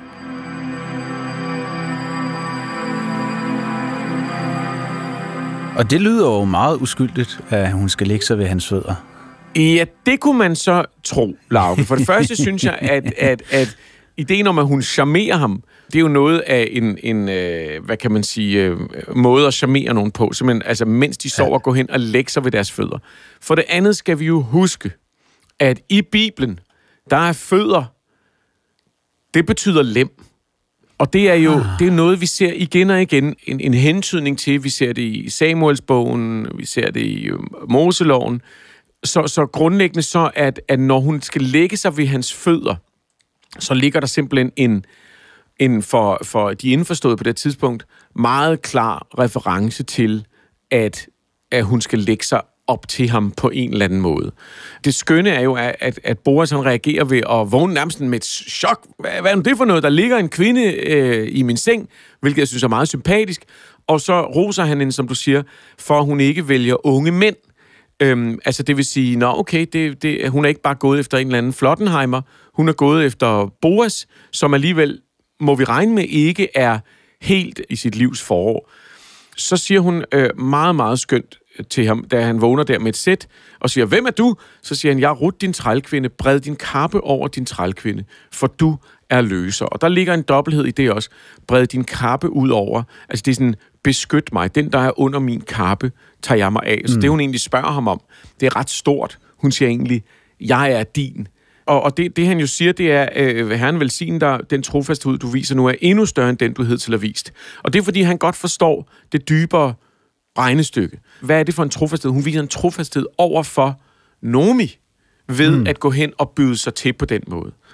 Speaker 4: Og det lyder jo meget uskyldigt, at hun skal lægge sig ved hans fødder.
Speaker 3: Ja, det kunne man så tro, Lauke. For det første synes jeg, at, at, at ideen om, at hun charmerer ham, det er jo noget af en, en øh, hvad kan man sige, øh, måde at charmere nogen på. Simpelthen, altså, mens de sover, ja. Gå hen og lægge sig ved deres fødder. For det andet skal vi jo huske, at i Bibelen, der er fødder, det betyder lem. Og det er jo ah. det er noget, vi ser igen og igen, en, en hentydning til. Vi ser det i Samuelsbogen, vi ser det i øh, Moseloven. Så, så grundlæggende så, at, at når hun skal lægge sig ved hans fødder, så ligger der simpelthen en, en for, for de indforståede på det tidspunkt, meget klar reference til, at, at hun skal lægge sig op til ham på en eller anden måde. Det skønne er jo, at, at Boaz han reagerer ved at vågne nærmest med et chok. Hvad, hvad er det for noget? Der ligger en kvinde øh, i min seng, hvilket jeg synes er meget sympatisk. Og så roser han hende, som du siger, for at hun ikke vælger unge mænd. Øhm, altså det vil sige, nå okay, det, det, hun er ikke bare gået efter en eller anden Flottenheimer, hun er gået efter Boaz, som alligevel, må vi regne med, ikke er helt i sit livs forår. Så siger hun øh, meget, meget skønt til ham, da han vågner der med et sæt, og siger, hvem er du? Så siger han, jeg er Ruth, din trælkvinde, bred din kappe over din trælkvinde, for du er løser. Og der ligger en dobbelthed i det også. Bred din kappe ud over. Altså det er sådan, beskyt mig. Den, der er under min kappe, tager jeg mig af. Så mm. det, hun egentlig spørger ham om, det er ret stort. Hun siger egentlig, jeg er din. Og, og det, det, han jo siger, det er, øh, Herren velsigne dig, den trofasthed, du viser nu, er endnu større end den, du hidtil har vist. Og det er, fordi han godt forstår det dybere regnestykke. Hvad er det for en trofasthed? Hun viser en trofasthed over for Noomi ved mm. at gå hen og byde sig til på den måde.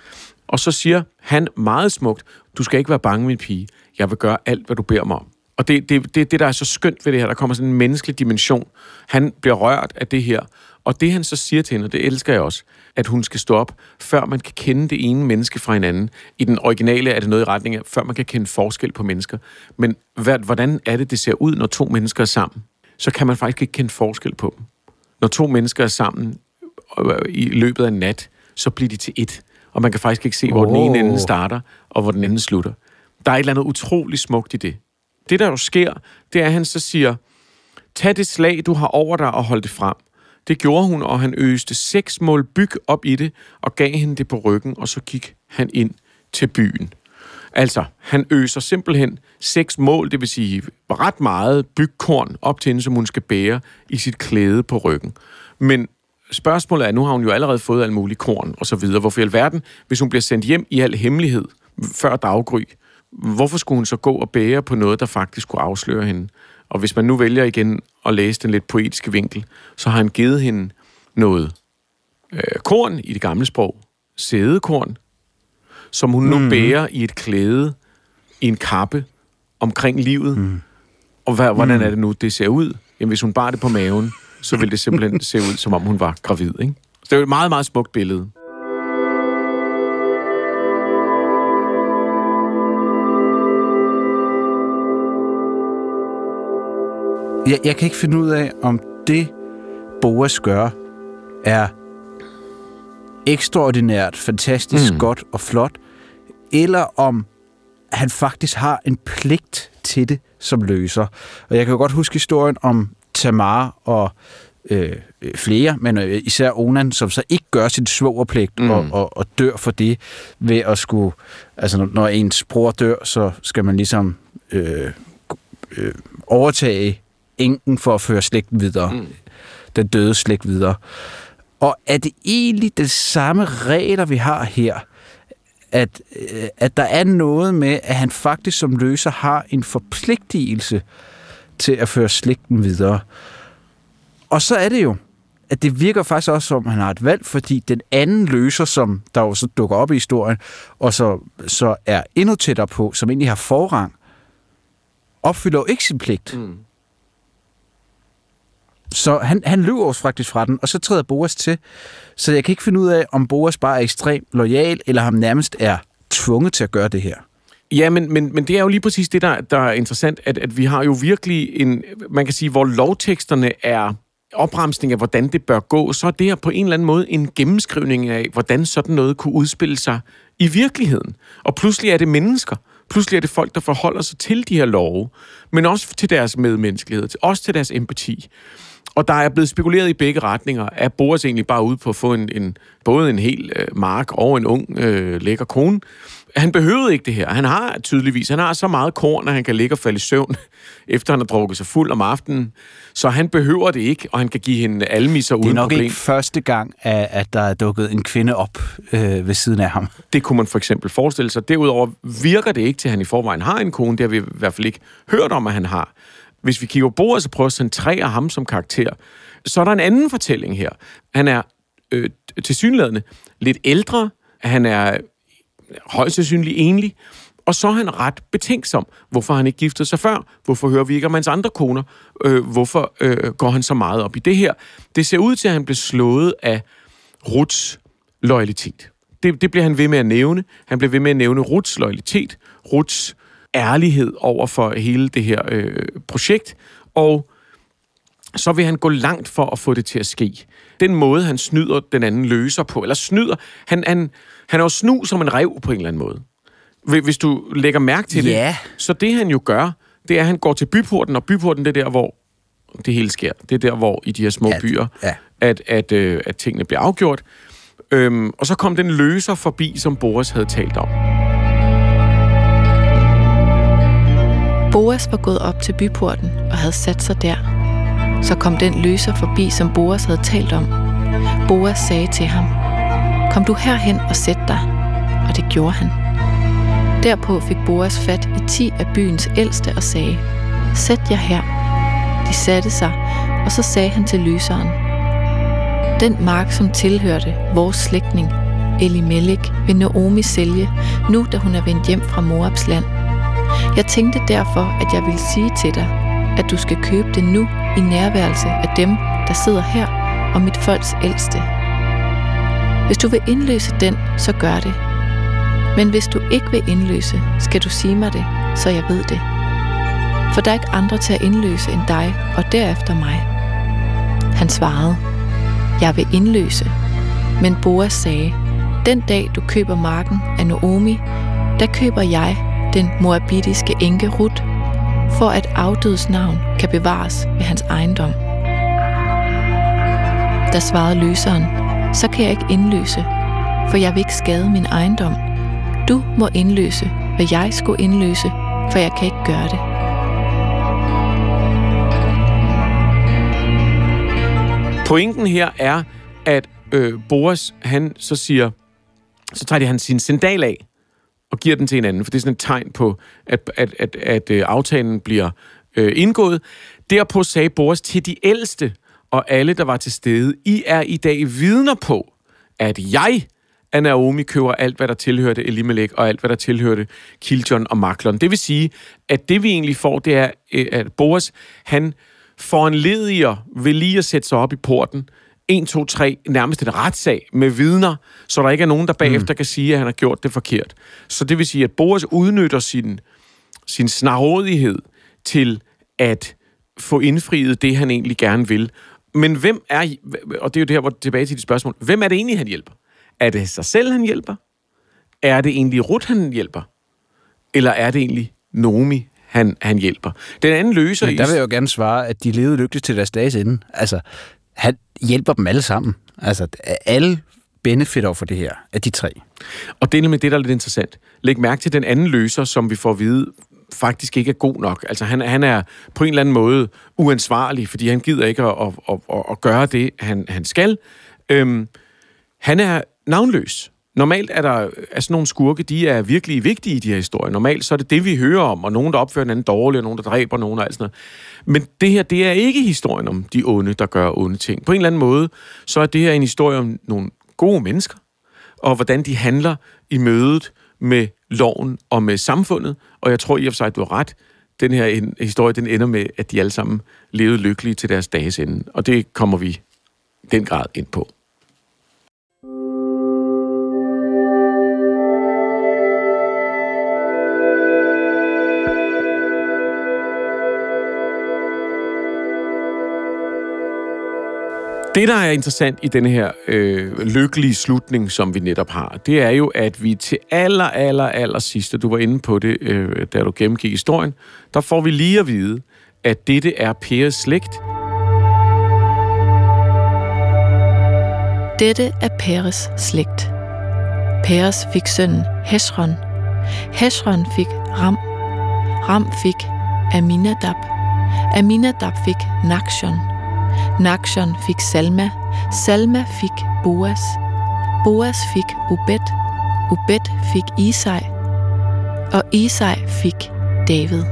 Speaker 3: Og så siger han meget smukt, du skal ikke være bange, min pige. Jeg vil gøre alt, hvad du beder mig om. Og det er det, det, det, der er så skønt ved det her. Der kommer sådan en menneskelig dimension. Han bliver rørt af det her. Og det, han så siger til hende, og det elsker jeg også, at hun skal stå op, før man kan kende det ene menneske fra hinanden. I den originale er det noget i retning af, før man kan kende forskel på mennesker. Men hvordan er det, det ser ud, når to mennesker er sammen? Så kan man faktisk ikke kende forskel på dem. Når to mennesker er sammen i løbet af en nat, så bliver de til ét. Og man kan faktisk ikke se, hvor oh. den ene ende starter, og hvor den anden slutter. Der er et eller andet utroligt smukt i det. Det, der jo sker, det er, at han så siger, tag det slag, du har over dig, og hold det frem. Det gjorde hun, og han øste seks mål byg op i det, og gav hende det på ryggen, og så gik han ind til byen. Altså, han øser simpelthen seks mål, det vil sige ret meget bygkorn op til hende, som hun skal bære i sit klæde på ryggen. Men spørgsmålet er, nu har hun jo allerede fået alle mulige korn og så videre. Hvorfor i alverden, hvis hun bliver sendt hjem i al hemmelighed før daggry, hvorfor skulle hun så gå og bære på noget, der faktisk kunne afsløre hende? Og hvis man nu vælger igen at læse den lidt poetiske vinkel, så har han givet hende noget øh, korn i det gamle sprog, sædekorn, som hun nu mm. bærer i et klæde, i en kappe, omkring livet. Mm. Og hvad, hvordan mm. er det nu, det ser ud? Jamen, hvis hun bar det på maven, så ville det simpelthen se ud, som om hun var gravid, ikke? Så det er jo et meget, meget smukt billede.
Speaker 4: Jeg, jeg kan ikke finde ud af, om det Boas gør er ekstraordinært, fantastisk, mm. godt og flot, eller om han faktisk har en pligt til det som løser. Og jeg kan jo godt huske historien om Tamar og øh, flere, men især Onan, som så ikke gør sin svogerpligt mm. og, og, og dør for det ved at skulle, altså når ens bror dør, så skal man ligesom øh, øh, overtage enken for at føre slægten videre. Mm. Den døde slægt videre. Og er det egentlig de samme regler, vi har her? At, at der er noget med, at han faktisk som løser har en forpligtelse til at føre slægten videre. Og så er det jo, at det virker faktisk også som, at han har et valg, fordi den anden løser, som der jo så dukker op i historien, og så, så er endnu tættere på, som egentlig har forrang, opfylder jo ikke sin pligt. Mm. Så han, han løber også faktisk fra den, og så træder Boas til. Så jeg kan ikke finde ud af, om Boas bare er ekstremt lojal, eller ham nærmest er tvunget til at gøre det her.
Speaker 3: Ja, men, men, men det er jo lige præcis det, der, der er interessant, at, at vi har jo virkelig en, man kan sige, hvor lovteksterne er opremsning af, hvordan det bør gå, så er det her på en eller anden måde en gennemskrivning af, hvordan sådan noget kunne udspille sig i virkeligheden. Og pludselig er det mennesker. Pludselig er det folk, der forholder sig til de her love, men også til deres medmenneskelighed, også til deres empati. Og der er blevet spekuleret i begge retninger. Er Boas egentlig bare ude på at få en, en, både en hel øh, mark og en ung, øh, lækker kone? Han behøvede ikke det her. Han har tydeligvis, han har så meget korn, at han kan ligge og falde i søvn, efter han har drukket sig fuld om aftenen. Så han behøver det ikke, og han kan give hende almisser uden problem.
Speaker 4: Det er nok problem. Ikke første gang, at der er dukket en kvinde op øh, ved siden af ham.
Speaker 3: Det kunne man for eksempel forestille sig. Derudover virker det ikke til, at han i forvejen har en kone. Det har vi i hvert fald ikke hørt om, at han har. Hvis vi kigger på Boas og prøver at centrere ham som karakter, så er der en anden fortælling her. Han er øh, tilsyneladende lidt ældre, han er højst sandsynligt enlig, og så er han ret betænksom. Hvorfor har han ikke giftet sig før? Hvorfor hører vi ikke om hans andre koner? Øh, hvorfor øh, går han så meget op i det her? Det ser ud til, at han bliver slået af Ruths loyalitet. Det, det bliver han ved med at nævne. Han bliver ved med at nævne Ruths loyalitet, Ruths ærlighed over for hele det her øh, projekt, og så vil han gå langt for at få det til at ske. Den måde, han snyder den anden løser på, eller snyder, han, han, han er jo snu som en ræv på en eller anden måde. Hvis du lægger mærke til yeah. det, så det han jo gør, det er, at han går til byporten, og byporten det er der, hvor det hele sker. Det er der, hvor i de her små ja, byer, ja. at, at, øh, at tingene bliver afgjort. Øhm, og så kom den løser forbi, som Boas havde talt om.
Speaker 2: Boas var gået op til byporten og havde sat sig der. Så kom den løser forbi, som Boas havde talt om. Boas sagde til ham, kom du herhen og sæt dig, og det gjorde han. Derpå fik Boas fat i ti af byens ældste og sagde, sæt jer her. De satte sig, og så sagde han til løseren, den mark, som tilhørte vores slægtning, Elimelek vil Naomi sælge, nu da hun er vendt hjem fra Moabs land. Jeg tænkte derfor, at jeg ville sige til dig, at du skal købe det nu i nærværelse af dem, der sidder her, og mit folks ældste. Hvis du vil indløse den, så gør det. Men hvis du ikke vil indløse, skal du sige mig det, så jeg ved det. For der er ikke andre til at indløse end dig, og derefter mig. Han svarede, jeg vil indløse. Men Boas sagde, den dag du køber marken af Naomi, der køber jeg den moabitiske enke Rut, for at afdødes navn kan bevares ved hans ejendom. Der svarede løseren, så kan jeg ikke indløse, for jeg vil ikke skade min ejendom. Du må indløse, hvad jeg skulle indløse, for jeg kan ikke gøre det.
Speaker 3: Pointen her er, at øh, Boas, han så siger, så tager de han sin sandal af og giver den til en anden, for det er sådan et tegn på, at, at, at, at øh, aftalen bliver øh, indgået. Derpå sagde Boas til de ældste og alle, der var til stede, I er i dag vidner på, at jeg af Naomi køber alt, hvad der tilhørte Elimelek, og alt, hvad der tilhørte Kiljon og Maklon. Det vil sige, at det vi egentlig får, det er, at Boas, han foranlediger ved lige at sætte sig op i porten, en, to, tre, nærmest en retssag med vidner, så der ikke er nogen, der bagefter mm. kan sige, at han har gjort det forkert. Så det vil sige, at Boas udnytter sin, sin snarådighed til at få indfriet det, han egentlig gerne vil. Men hvem er, og det er jo det her, hvor tilbage til de spørgsmål, hvem er det egentlig, han hjælper? Er det sig selv, han hjælper? Er det egentlig Rut, han hjælper? Eller er det egentlig Naomi, han, han hjælper? Den anden løser...
Speaker 4: Men der vil jeg jo gerne svare, at de levede lykkeligt til deres dages ende. Altså, han hjælper dem alle sammen. Altså, alle benefitter for det her, af de tre.
Speaker 3: Og det er nemlig det, der er lidt interessant. Læg mærke til den anden løser, som vi får at vide, faktisk ikke er god nok. Altså, han, han er på en eller anden måde uansvarlig, fordi han gider ikke at, at, at, at, at gøre det, han, han skal. Øhm, han er navnløs. Normalt er der er sådan nogle skurke, de er virkelig vigtige i de her historier. Normalt så er det det, vi hører om, og nogen, der opfører en anden dårlig, og nogen, der dræber nogen og alt sådan noget. Men det her, det er ikke historien om de onde, der gør onde ting. På en eller anden måde, så er det her en historie om nogle gode mennesker, og hvordan de handler i mødet med loven og med samfundet. Og jeg tror i og for sig, at du har ret. Den her historie, den ender med, at de alle sammen levede lykkelige til deres dages ende. Og det kommer vi i den grad ind på. Det, der er interessant i denne her øh, lykkelige slutning, som vi netop har, det er jo, at vi til aller, aller, aller sidste, du var inde på det, øh, da du gennemgik historien, der får vi lige at vide, at dette er Peres slægt.
Speaker 2: Dette er Peres slægt. Peres fik sønnen Hesron. Hesron fik Ram. Ram fik Aminadab. Aminadab fik Nakshon. Nakshon fik Salma. Salma fik Boas. Boas fik Obed. Obed fik Isai. Og Isai fik David.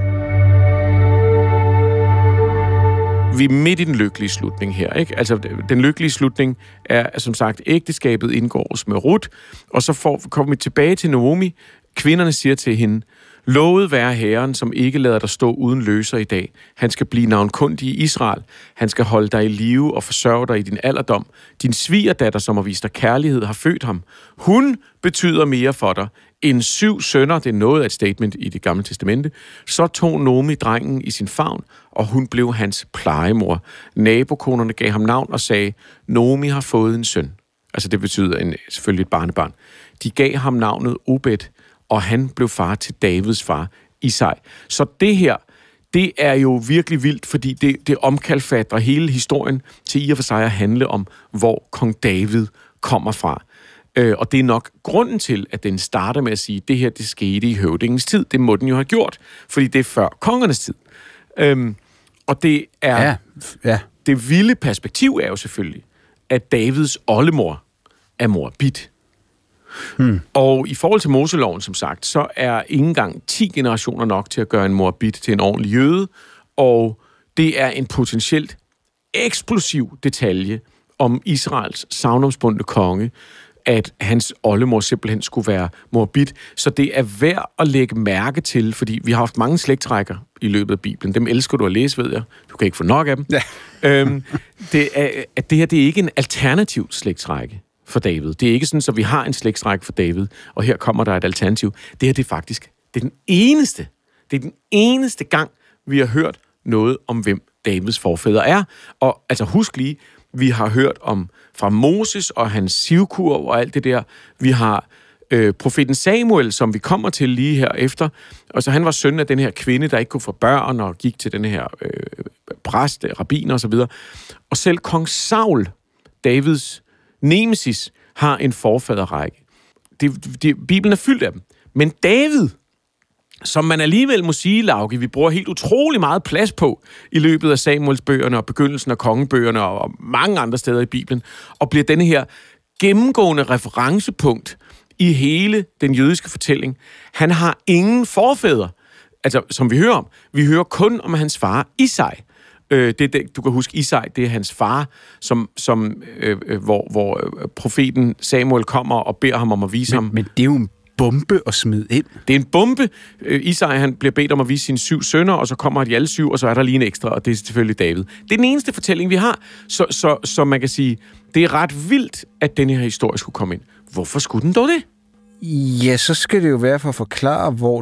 Speaker 3: Vi er midt i den lykkelige slutning her, ikke? Altså, den lykkelige slutning er, som sagt, ægteskabet indgås med Rut, og så får, kommer vi tilbage til Naomi. Kvinderne siger til hende, lovet være Herren, som ikke lader dig stå uden løser i dag. Han skal blive navnkundig i Israel. Han skal holde dig i live og forsørge dig i din alderdom. Din svigerdatter, som har vist dig kærlighed, har født ham. Hun betyder mere for dig end syv sønner. Det er noget af et statement i Det Gamle Testamente. Så tog Naomi drengen i sin favn, og hun blev hans plejemor. Nabokonerne gav ham navn og sagde, Naomi har fået en søn. Altså det betyder en, selvfølgelig et barnebarn. De gav ham navnet Obed, og han blev far til Davids far, Isai. Så det her, det er jo virkelig vildt, fordi det, det omkalfatrer hele historien til i og for sig at handle om, hvor kong David kommer fra. Øh, og det er nok grunden til, at den starter med at sige, at det her, det skete i høvdingens tid. Det må den jo have gjort, fordi det er før kongernes tid. Øhm, og det er...
Speaker 4: Ja, ja.
Speaker 3: Det vilde perspektiv er jo selvfølgelig, at Davids oldemor er moabit. Hmm. Og i forhold til Moseloven, som sagt, så er ikke engang ti generationer nok til at gøre en moabit til en ordentlig jøde, og det er en potentielt eksplosiv detalje om Israels sagnomspundne konge, at hans oldemor simpelthen skulle være moabit. Så det er værd at lægge mærke til, fordi vi har haft mange slægtrækker i løbet af Bibelen. Dem elsker du at læse, ved jeg. Du kan ikke få nok af dem. Ja. øhm, det er, at det her det er ikke en alternativ slægtrække for David. Det er ikke sådan, at vi har en slægtrække for David, og her kommer der et alternativ. Det her det er faktisk det er den eneste, det er den eneste gang, vi har hørt noget om, hvem Davids forfædre er. Og altså husk lige, vi har hørt om fra Moses og hans sivkurv og alt det der. Vi har øh, profeten Samuel, som vi kommer til lige her efter. Og så han var søn af den her kvinde, der ikke kunne få børn og gik til den her øh, præst, rabbiner og så videre. Og selv kong Saul, Davids nemesis, har en forfaderrække. Det, det, Bibelen er fyldt af dem. Men David, som man alligevel må sige, Lauke, vi bruger helt utrolig meget plads på i løbet af Samuels bøgerne og begyndelsen af kongebøgerne og mange andre steder i Bibelen, og bliver denne her gennemgående referencepunkt i hele den jødiske fortælling. Han har ingen forfædre, altså som vi hører om. Vi hører kun om hans far Isai. Øh, det, det, du kan huske, Isai, det er hans far, som, som, øh, hvor, hvor profeten Samuel kommer og beder ham om at vise
Speaker 4: men,
Speaker 3: ham.
Speaker 4: Men det er jo en bombe at smide ind.
Speaker 3: Det er en bombe. Isai, han bliver bedt om at vise sine syv sønner, og så kommer de alle syv, og så er der lige en ekstra, og det er selvfølgelig David. Det er den eneste fortælling, vi har, så, så, så man kan sige, det er ret vildt, at den her historie skulle komme ind. Hvorfor skulle den dog det?
Speaker 4: Ja, så skal det jo være for at forklare, hvor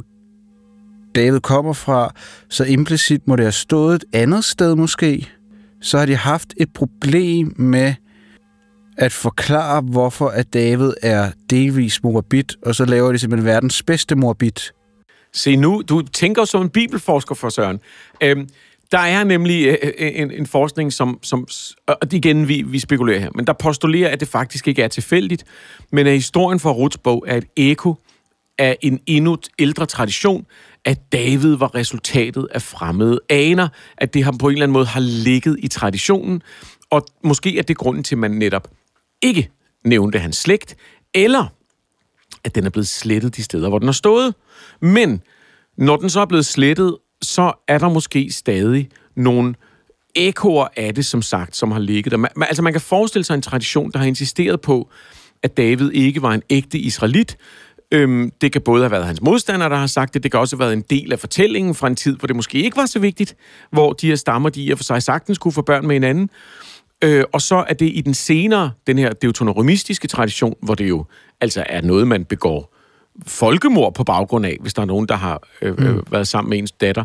Speaker 4: David kommer fra, så implicit må det have stået et andet sted måske. Så har de haft et problem med at forklare, hvorfor at David er delvis moabit, og så laver de simpelthen verdens bedste moabit.
Speaker 3: Se nu, du tænker som en bibelforsker for Søren. Øhm, der er nemlig øh, en, en forskning, som, som og igen, vi, vi spekulerer her, men der postulerer, at det faktisk ikke er tilfældigt, men at historien fra Ruths bog er et ekko af en endnu ældre tradition, at David var resultatet af fremmede aner, at det har på en eller anden måde har ligget i traditionen, og måske er det grunden til, at man netop ikke nævnte hans slægt, eller at den er blevet slettet de steder, hvor den har stået. Men når den så er blevet slettet, så er der måske stadig nogle ekkoer af det, som sagt, som har ligget der. Man, altså man kan forestille sig en tradition, der har insisteret på, at David ikke var en ægte israelit. Øhm, det kan både have været hans modstandere, der har sagt det, det kan også have været en del af fortællingen fra en tid, hvor det måske ikke var så vigtigt, hvor de her stammer, de i og for sig sagtens kunne få børn med hinanden. Øh, og så er det i den senere, den her deuteronomistiske tradition, hvor det jo altså er noget, man begår folkemord på baggrund af, hvis der er nogen, der har øh, øh, været sammen med ens datter,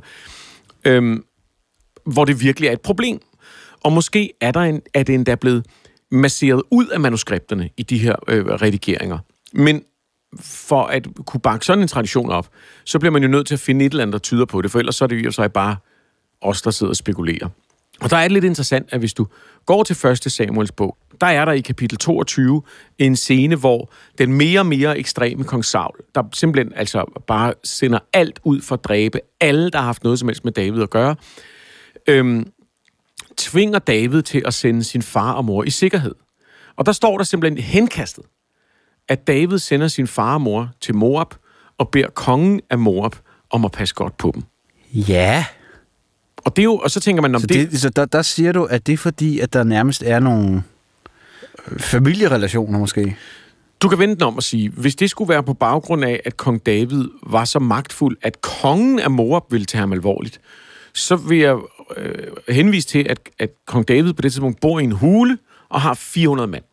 Speaker 3: øh, hvor det virkelig er et problem. Og måske er, der en, er det endda blevet masseret ud af manuskripterne i de her øh, redigeringer. Men for at kunne banke sådan en tradition op, så bliver man jo nødt til at finde et eller andet, der tyder på det, for ellers så er det jo så bare os, der sidder og spekulerer. Og der er det lidt interessant, at hvis du går til første Samuels bog, der er der i kapitel toogtyve en scene, hvor den mere og mere ekstreme kong Saul, der simpelthen altså bare sender alt ud for at dræbe alle, der har haft noget som helst med David at gøre, øhm, tvinger David til at sende sin far og mor i sikkerhed. Og der står der simpelthen henkastet, at David sender sin far og mor til Moab og beder kongen af Moab om at passe godt på dem.
Speaker 4: Ja.
Speaker 3: Og, det er jo, og så tænker man... Om
Speaker 4: så
Speaker 3: det,
Speaker 4: det, så der, der siger du, at det er fordi, at der nærmest er nogle familierelationer måske?
Speaker 3: Du kan vente om at sige, hvis det skulle være på baggrund af, at kong David var så magtfuld, at kongen af Moab ville tage ham alvorligt, så vil jeg øh, henvise til, at, at kong David på det tidspunkt bor i en hule og har fire hundrede mand.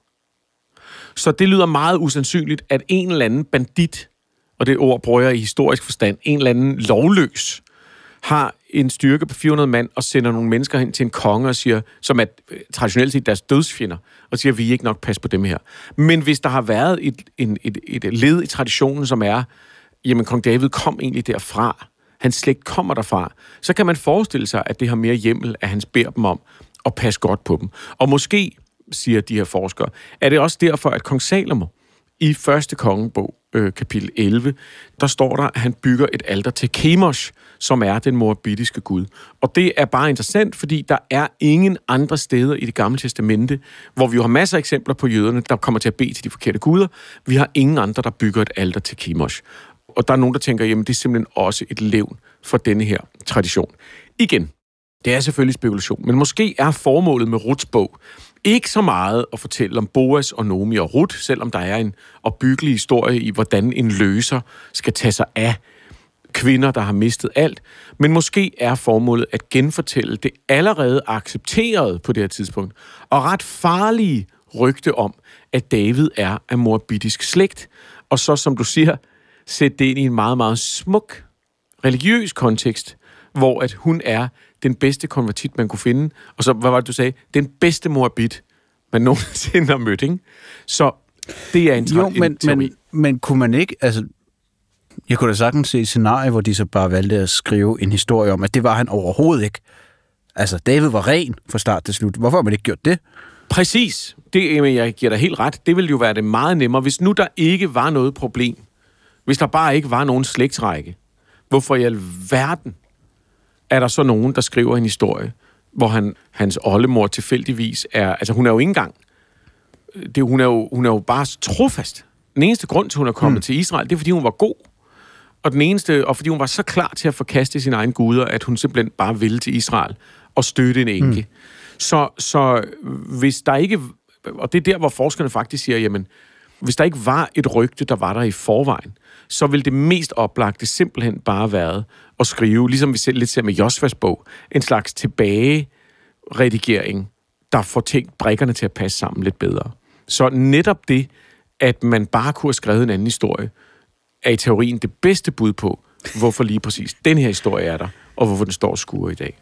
Speaker 3: Så det lyder meget usandsynligt, at en eller anden bandit, og det ord bruger jeg i historisk forstand, en eller anden lovløs, har en styrke på fire hundrede mand og sender nogle mennesker hen til en konge og siger, som er traditionelt set deres dødsfjender, og siger, at vi ikke nok passe på dem her. Men hvis der har været et, en, et, et led i traditionen, som er, jamen kong David kom egentlig derfra, hans slægt kommer derfra, så kan man forestille sig, at det har mere hjemmel, at han beder dem om at passe godt på dem. Og måske, siger de her forskere, er det også derfor, at kong Salomo i første kongebog, øh, kapitel elleve, der står der, at han bygger et alter til Kemosh, som er den moabitiske gud. Og det er bare interessant, fordi der er ingen andre steder i det gamle testamente, hvor vi jo har masser af eksempler på jøderne, der kommer til at bede til de forkerte guder. Vi har ingen andre, der bygger et alter til Kemosh. Og der er nogen, der tænker, jamen det er simpelthen også et levn for denne her tradition. Igen, det er selvfølgelig spekulation, men måske er formålet med Ruths bog ikke så meget at fortælle om Boas og Nomi og Ruth, selvom der er en opbyggelig historie i, hvordan en løser skal tage sig af kvinder, der har mistet alt. Men måske er formålet at genfortælle det allerede accepterede på det her tidspunkt, og ret farlige rygte om, at David er af moabitisk slægt, og så, som du siger, sætte det ind i en meget, meget smuk religiøs kontekst, hvor at hun er den bedste konvertit, man kunne finde, og så, hvad var det, du sagde? Den bedste moabit, man nogensinde har mødt, ikke? Så det er en,
Speaker 4: jo, men, men, men kunne man ikke, altså, jeg kunne da sagtens se et scenarie, hvor de så bare valgte at skrive en historie om, at det var han overhovedet ikke. Altså, David var ren fra start til slut. Hvorfor har man ikke gjort det?
Speaker 3: Præcis. Det, jeg giver dig helt ret. Det ville jo være det meget nemmere, hvis nu der ikke var noget problem. Hvis der bare ikke var nogen slægtsrække. Hvorfor i alverden er der så nogen, der skriver en historie, hvor han, hans oldemor tilfældigvis er... Altså, hun er jo ikke engang... Det, hun, er jo, hun er jo bare trofast. Den eneste grund til, hun er kommet hmm. til Israel, det er, fordi hun var god. Og den eneste, og fordi hun var så klar til at forkaste sine egne guder, at hun simpelthen bare ville til Israel og støtte en enke. Hmm. Så, så hvis der ikke... Og det er der, hvor forskerne faktisk siger, jamen, hvis der ikke var et rygte, der var der i forvejen, så ville det mest oplagte simpelthen bare været at skrive, ligesom vi selv lidt ser med Josvas bog, en slags tilbageredigering, der får tænkt brikkerne til at passe sammen lidt bedre. Så netop det, at man bare kunne have skrevet en anden historie, er i teorien det bedste bud på, hvorfor lige præcis den her historie er der, og hvorfor den står skuer i dag.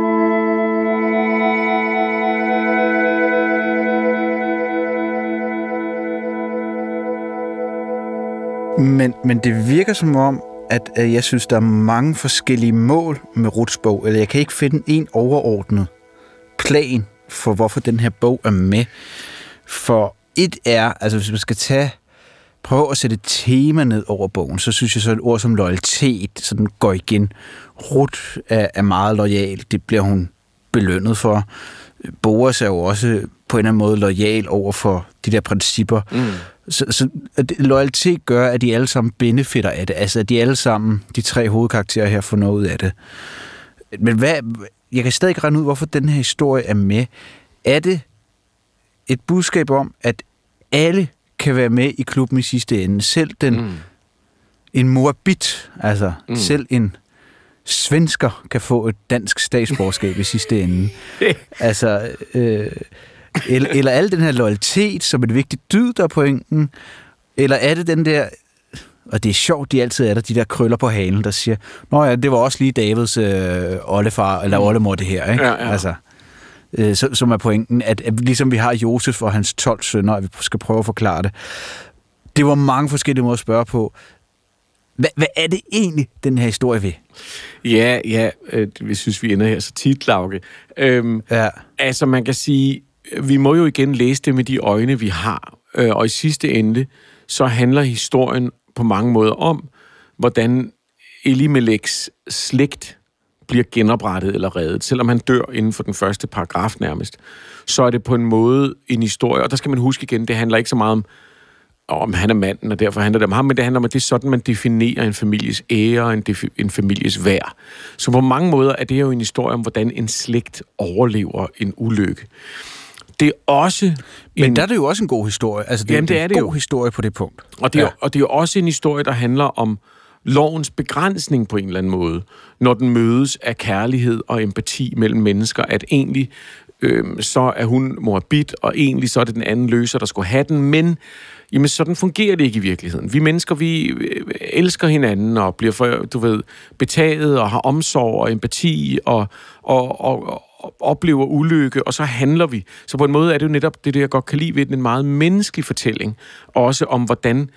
Speaker 4: Men, men det virker som om, at, at jeg synes, der er mange forskellige mål med Ruths bog, eller jeg kan ikke finde en overordnet plan for, hvorfor den her bog er med. For et er, altså hvis man skal tage, prøve at sætte et tema ned over bogen, så synes jeg så et ord som loyalitet, sådan går igen. Ruth er, er meget loyal, det bliver hun belønnet for. Boas er jo også på en eller anden måde loyal over for de der principper. Mm. Så, så loyalitet gør, at de alle sammen benefitter af det. Altså, at de alle sammen, de tre hovedkarakterer her, får noget ud af det. Men hvad, jeg kan stadig ikke regne ud, hvorfor den her historie er med. Er det et budskab om, at alle kan være med i klubben i sidste ende? Selv den, mm. en moabit, altså mm. selv en svensker kan få et dansk statsborgerskab i sidste ende. Altså... Øh, Eller, eller al den her loyalitet som et vigtigt dyd, der er pointen, eller er det den der, og det er sjovt, de altid er der, de der krøller på halen, der siger, nå ja, det var også lige Davids øh, oldefar, eller oldemor det her, ikke? Ja, ja. Altså, øh, så, som er pointen, at, at ligesom vi har Josef og hans tolv sønner, at vi skal prøve at forklare det. Det var mange forskellige måder at spørge på. Hvad, hvad er det egentlig, den her historie ved?
Speaker 3: Ja, ja, øh, vi synes, vi ender her så tit, Lauke. Øhm, ja. Altså, man kan sige, vi må jo igen læse det med de øjne, vi har. Og i sidste ende, så handler historien på mange måder om, hvordan Elimeleks slægt bliver genoprettet eller reddet. Selvom han dør inden for den første paragraf nærmest, så er det på en måde en historie. Og der skal man huske igen, det handler ikke så meget om, om han er manden, og derfor handler det om ham, men det handler om, at det er sådan, man definerer en families ære, en, defi- en families værd. Så på mange måder er det jo en historie om, hvordan en slægt overlever en ulykke. Det er også... En...
Speaker 4: Men der er det jo også en god historie. Altså, det,
Speaker 3: Jamen, det er,
Speaker 4: er en
Speaker 3: det
Speaker 4: god
Speaker 3: jo.
Speaker 4: historie på det punkt.
Speaker 3: Og det, er,
Speaker 4: ja.
Speaker 3: og det er jo også en historie, der handler om lovens begrænsning på en eller anden måde, når den mødes af kærlighed og empati mellem mennesker, at egentlig øh, så er hun moabit, og egentlig så er det den anden løser, der skulle have den, men jamen, sådan fungerer det ikke i virkeligheden. Vi mennesker, vi elsker hinanden og bliver, for, du ved, betaget og har omsorg og empati og, og, og, og oplever ulykke, og så handler vi. Så på en måde er det jo netop det, jeg godt kan lide ved den, en meget menneskelig fortælling, også om hvordan,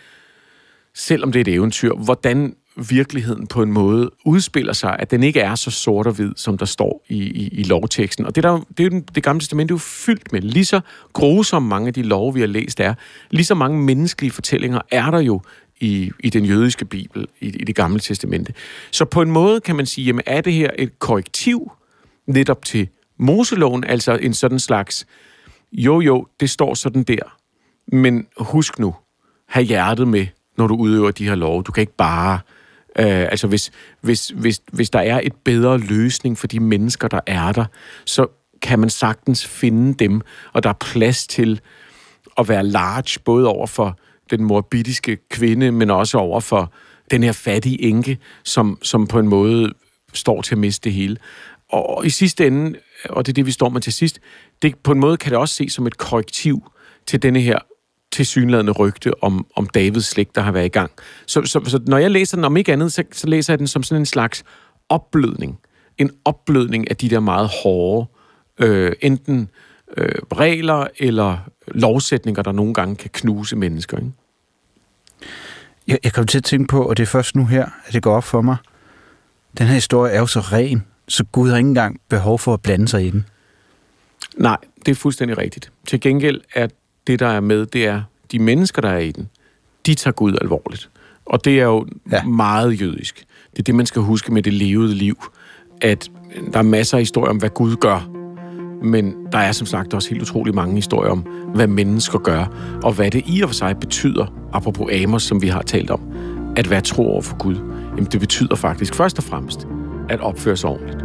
Speaker 3: selvom det er et eventyr, hvordan virkeligheden på en måde udspiller sig, at den ikke er så sort og hvid, som der står i, i, i lovteksten. Og det, der, det er jo det gamle testament, det er jo fyldt med. Lige så grusomme mange af de love, vi har læst, er, lige så mange menneskelige fortællinger er der jo i, i den jødiske bibel, i, i det gamle testamente. Så på en måde kan man sige, jamen er det her et korrektiv netop til Moseloven, altså en sådan slags, jo jo, det står sådan der, men husk nu, have hjertet med, når du udøver de her love. Du kan ikke bare... Øh, altså, hvis, hvis, hvis, hvis der er et bedre løsning for de mennesker, der er der, så kan man sagtens finde dem, og der er plads til at være large, både over for den morbidiske kvinde, men også over for den her fattige enke, som, som på en måde står til at miste det hele. Og i sidste ende, og det er det, vi står med til sidst, det, på en måde kan det også ses som et korrektiv til denne her tilsyneladende rygte om, om Davids slægt, der har været i gang. Så, så, så når jeg læser den, om ikke andet, så, så læser jeg den som sådan en slags opblødning. En opblødning af de der meget hårde, øh, enten øh, regler eller lovsætninger, der nogle gange kan knuse mennesker. Ikke?
Speaker 4: Jeg, jeg kom til at tænke på, og det er først nu her, at det går op for mig. Den her historie er jo så ren, så Gud har ikke engang behov for at blande sig i den.
Speaker 3: Nej, det er fuldstændig rigtigt. Til gengæld er det, der er med, det er de mennesker, der er i den. De tager Gud alvorligt. Og det er jo ja. meget jødisk. Det er det, man skal huske med det levede liv. At der er masser af historier om, hvad Gud gør. Men der er som sagt også helt utrolig mange historier om, hvad mennesker gør, og hvad det i og for sig betyder, apropos Amos, som vi har talt om, at være tro over for Gud. Jamen, det betyder faktisk først og fremmest at opføre sig ordentligt.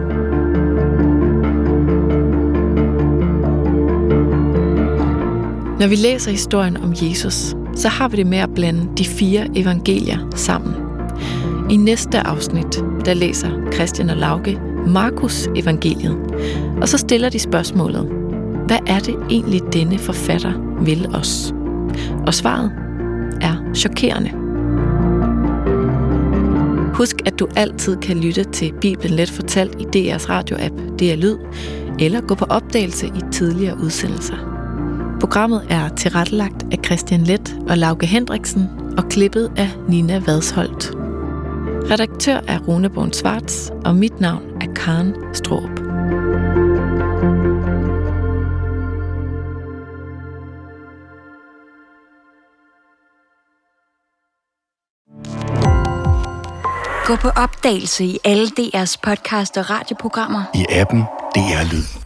Speaker 2: Når vi læser historien om Jesus, så har vi det med at blande de fire evangelier sammen. I næste afsnit, der læser Christian og Lauke Markus evangeliet, og så stiller de spørgsmålet: hvad er det egentlig, denne forfatter vil os? Og svaret er chokerende. Husk, at du altid kan lytte til Bibelen Let fortalt i D R's radioapp D R Lyd, eller gå på opdagelse i tidligere udsendelser. Programmet er tilrettelagt af Christian Leth og Lauke Hendriksen og klippet af Nina Vadsholt. Redaktør er Rune Born Svarts, og mit navn er Karen Straarup.
Speaker 1: Gå på opdagelse i alle D R's podcast og radioprogrammer.
Speaker 5: I appen D R Lyd.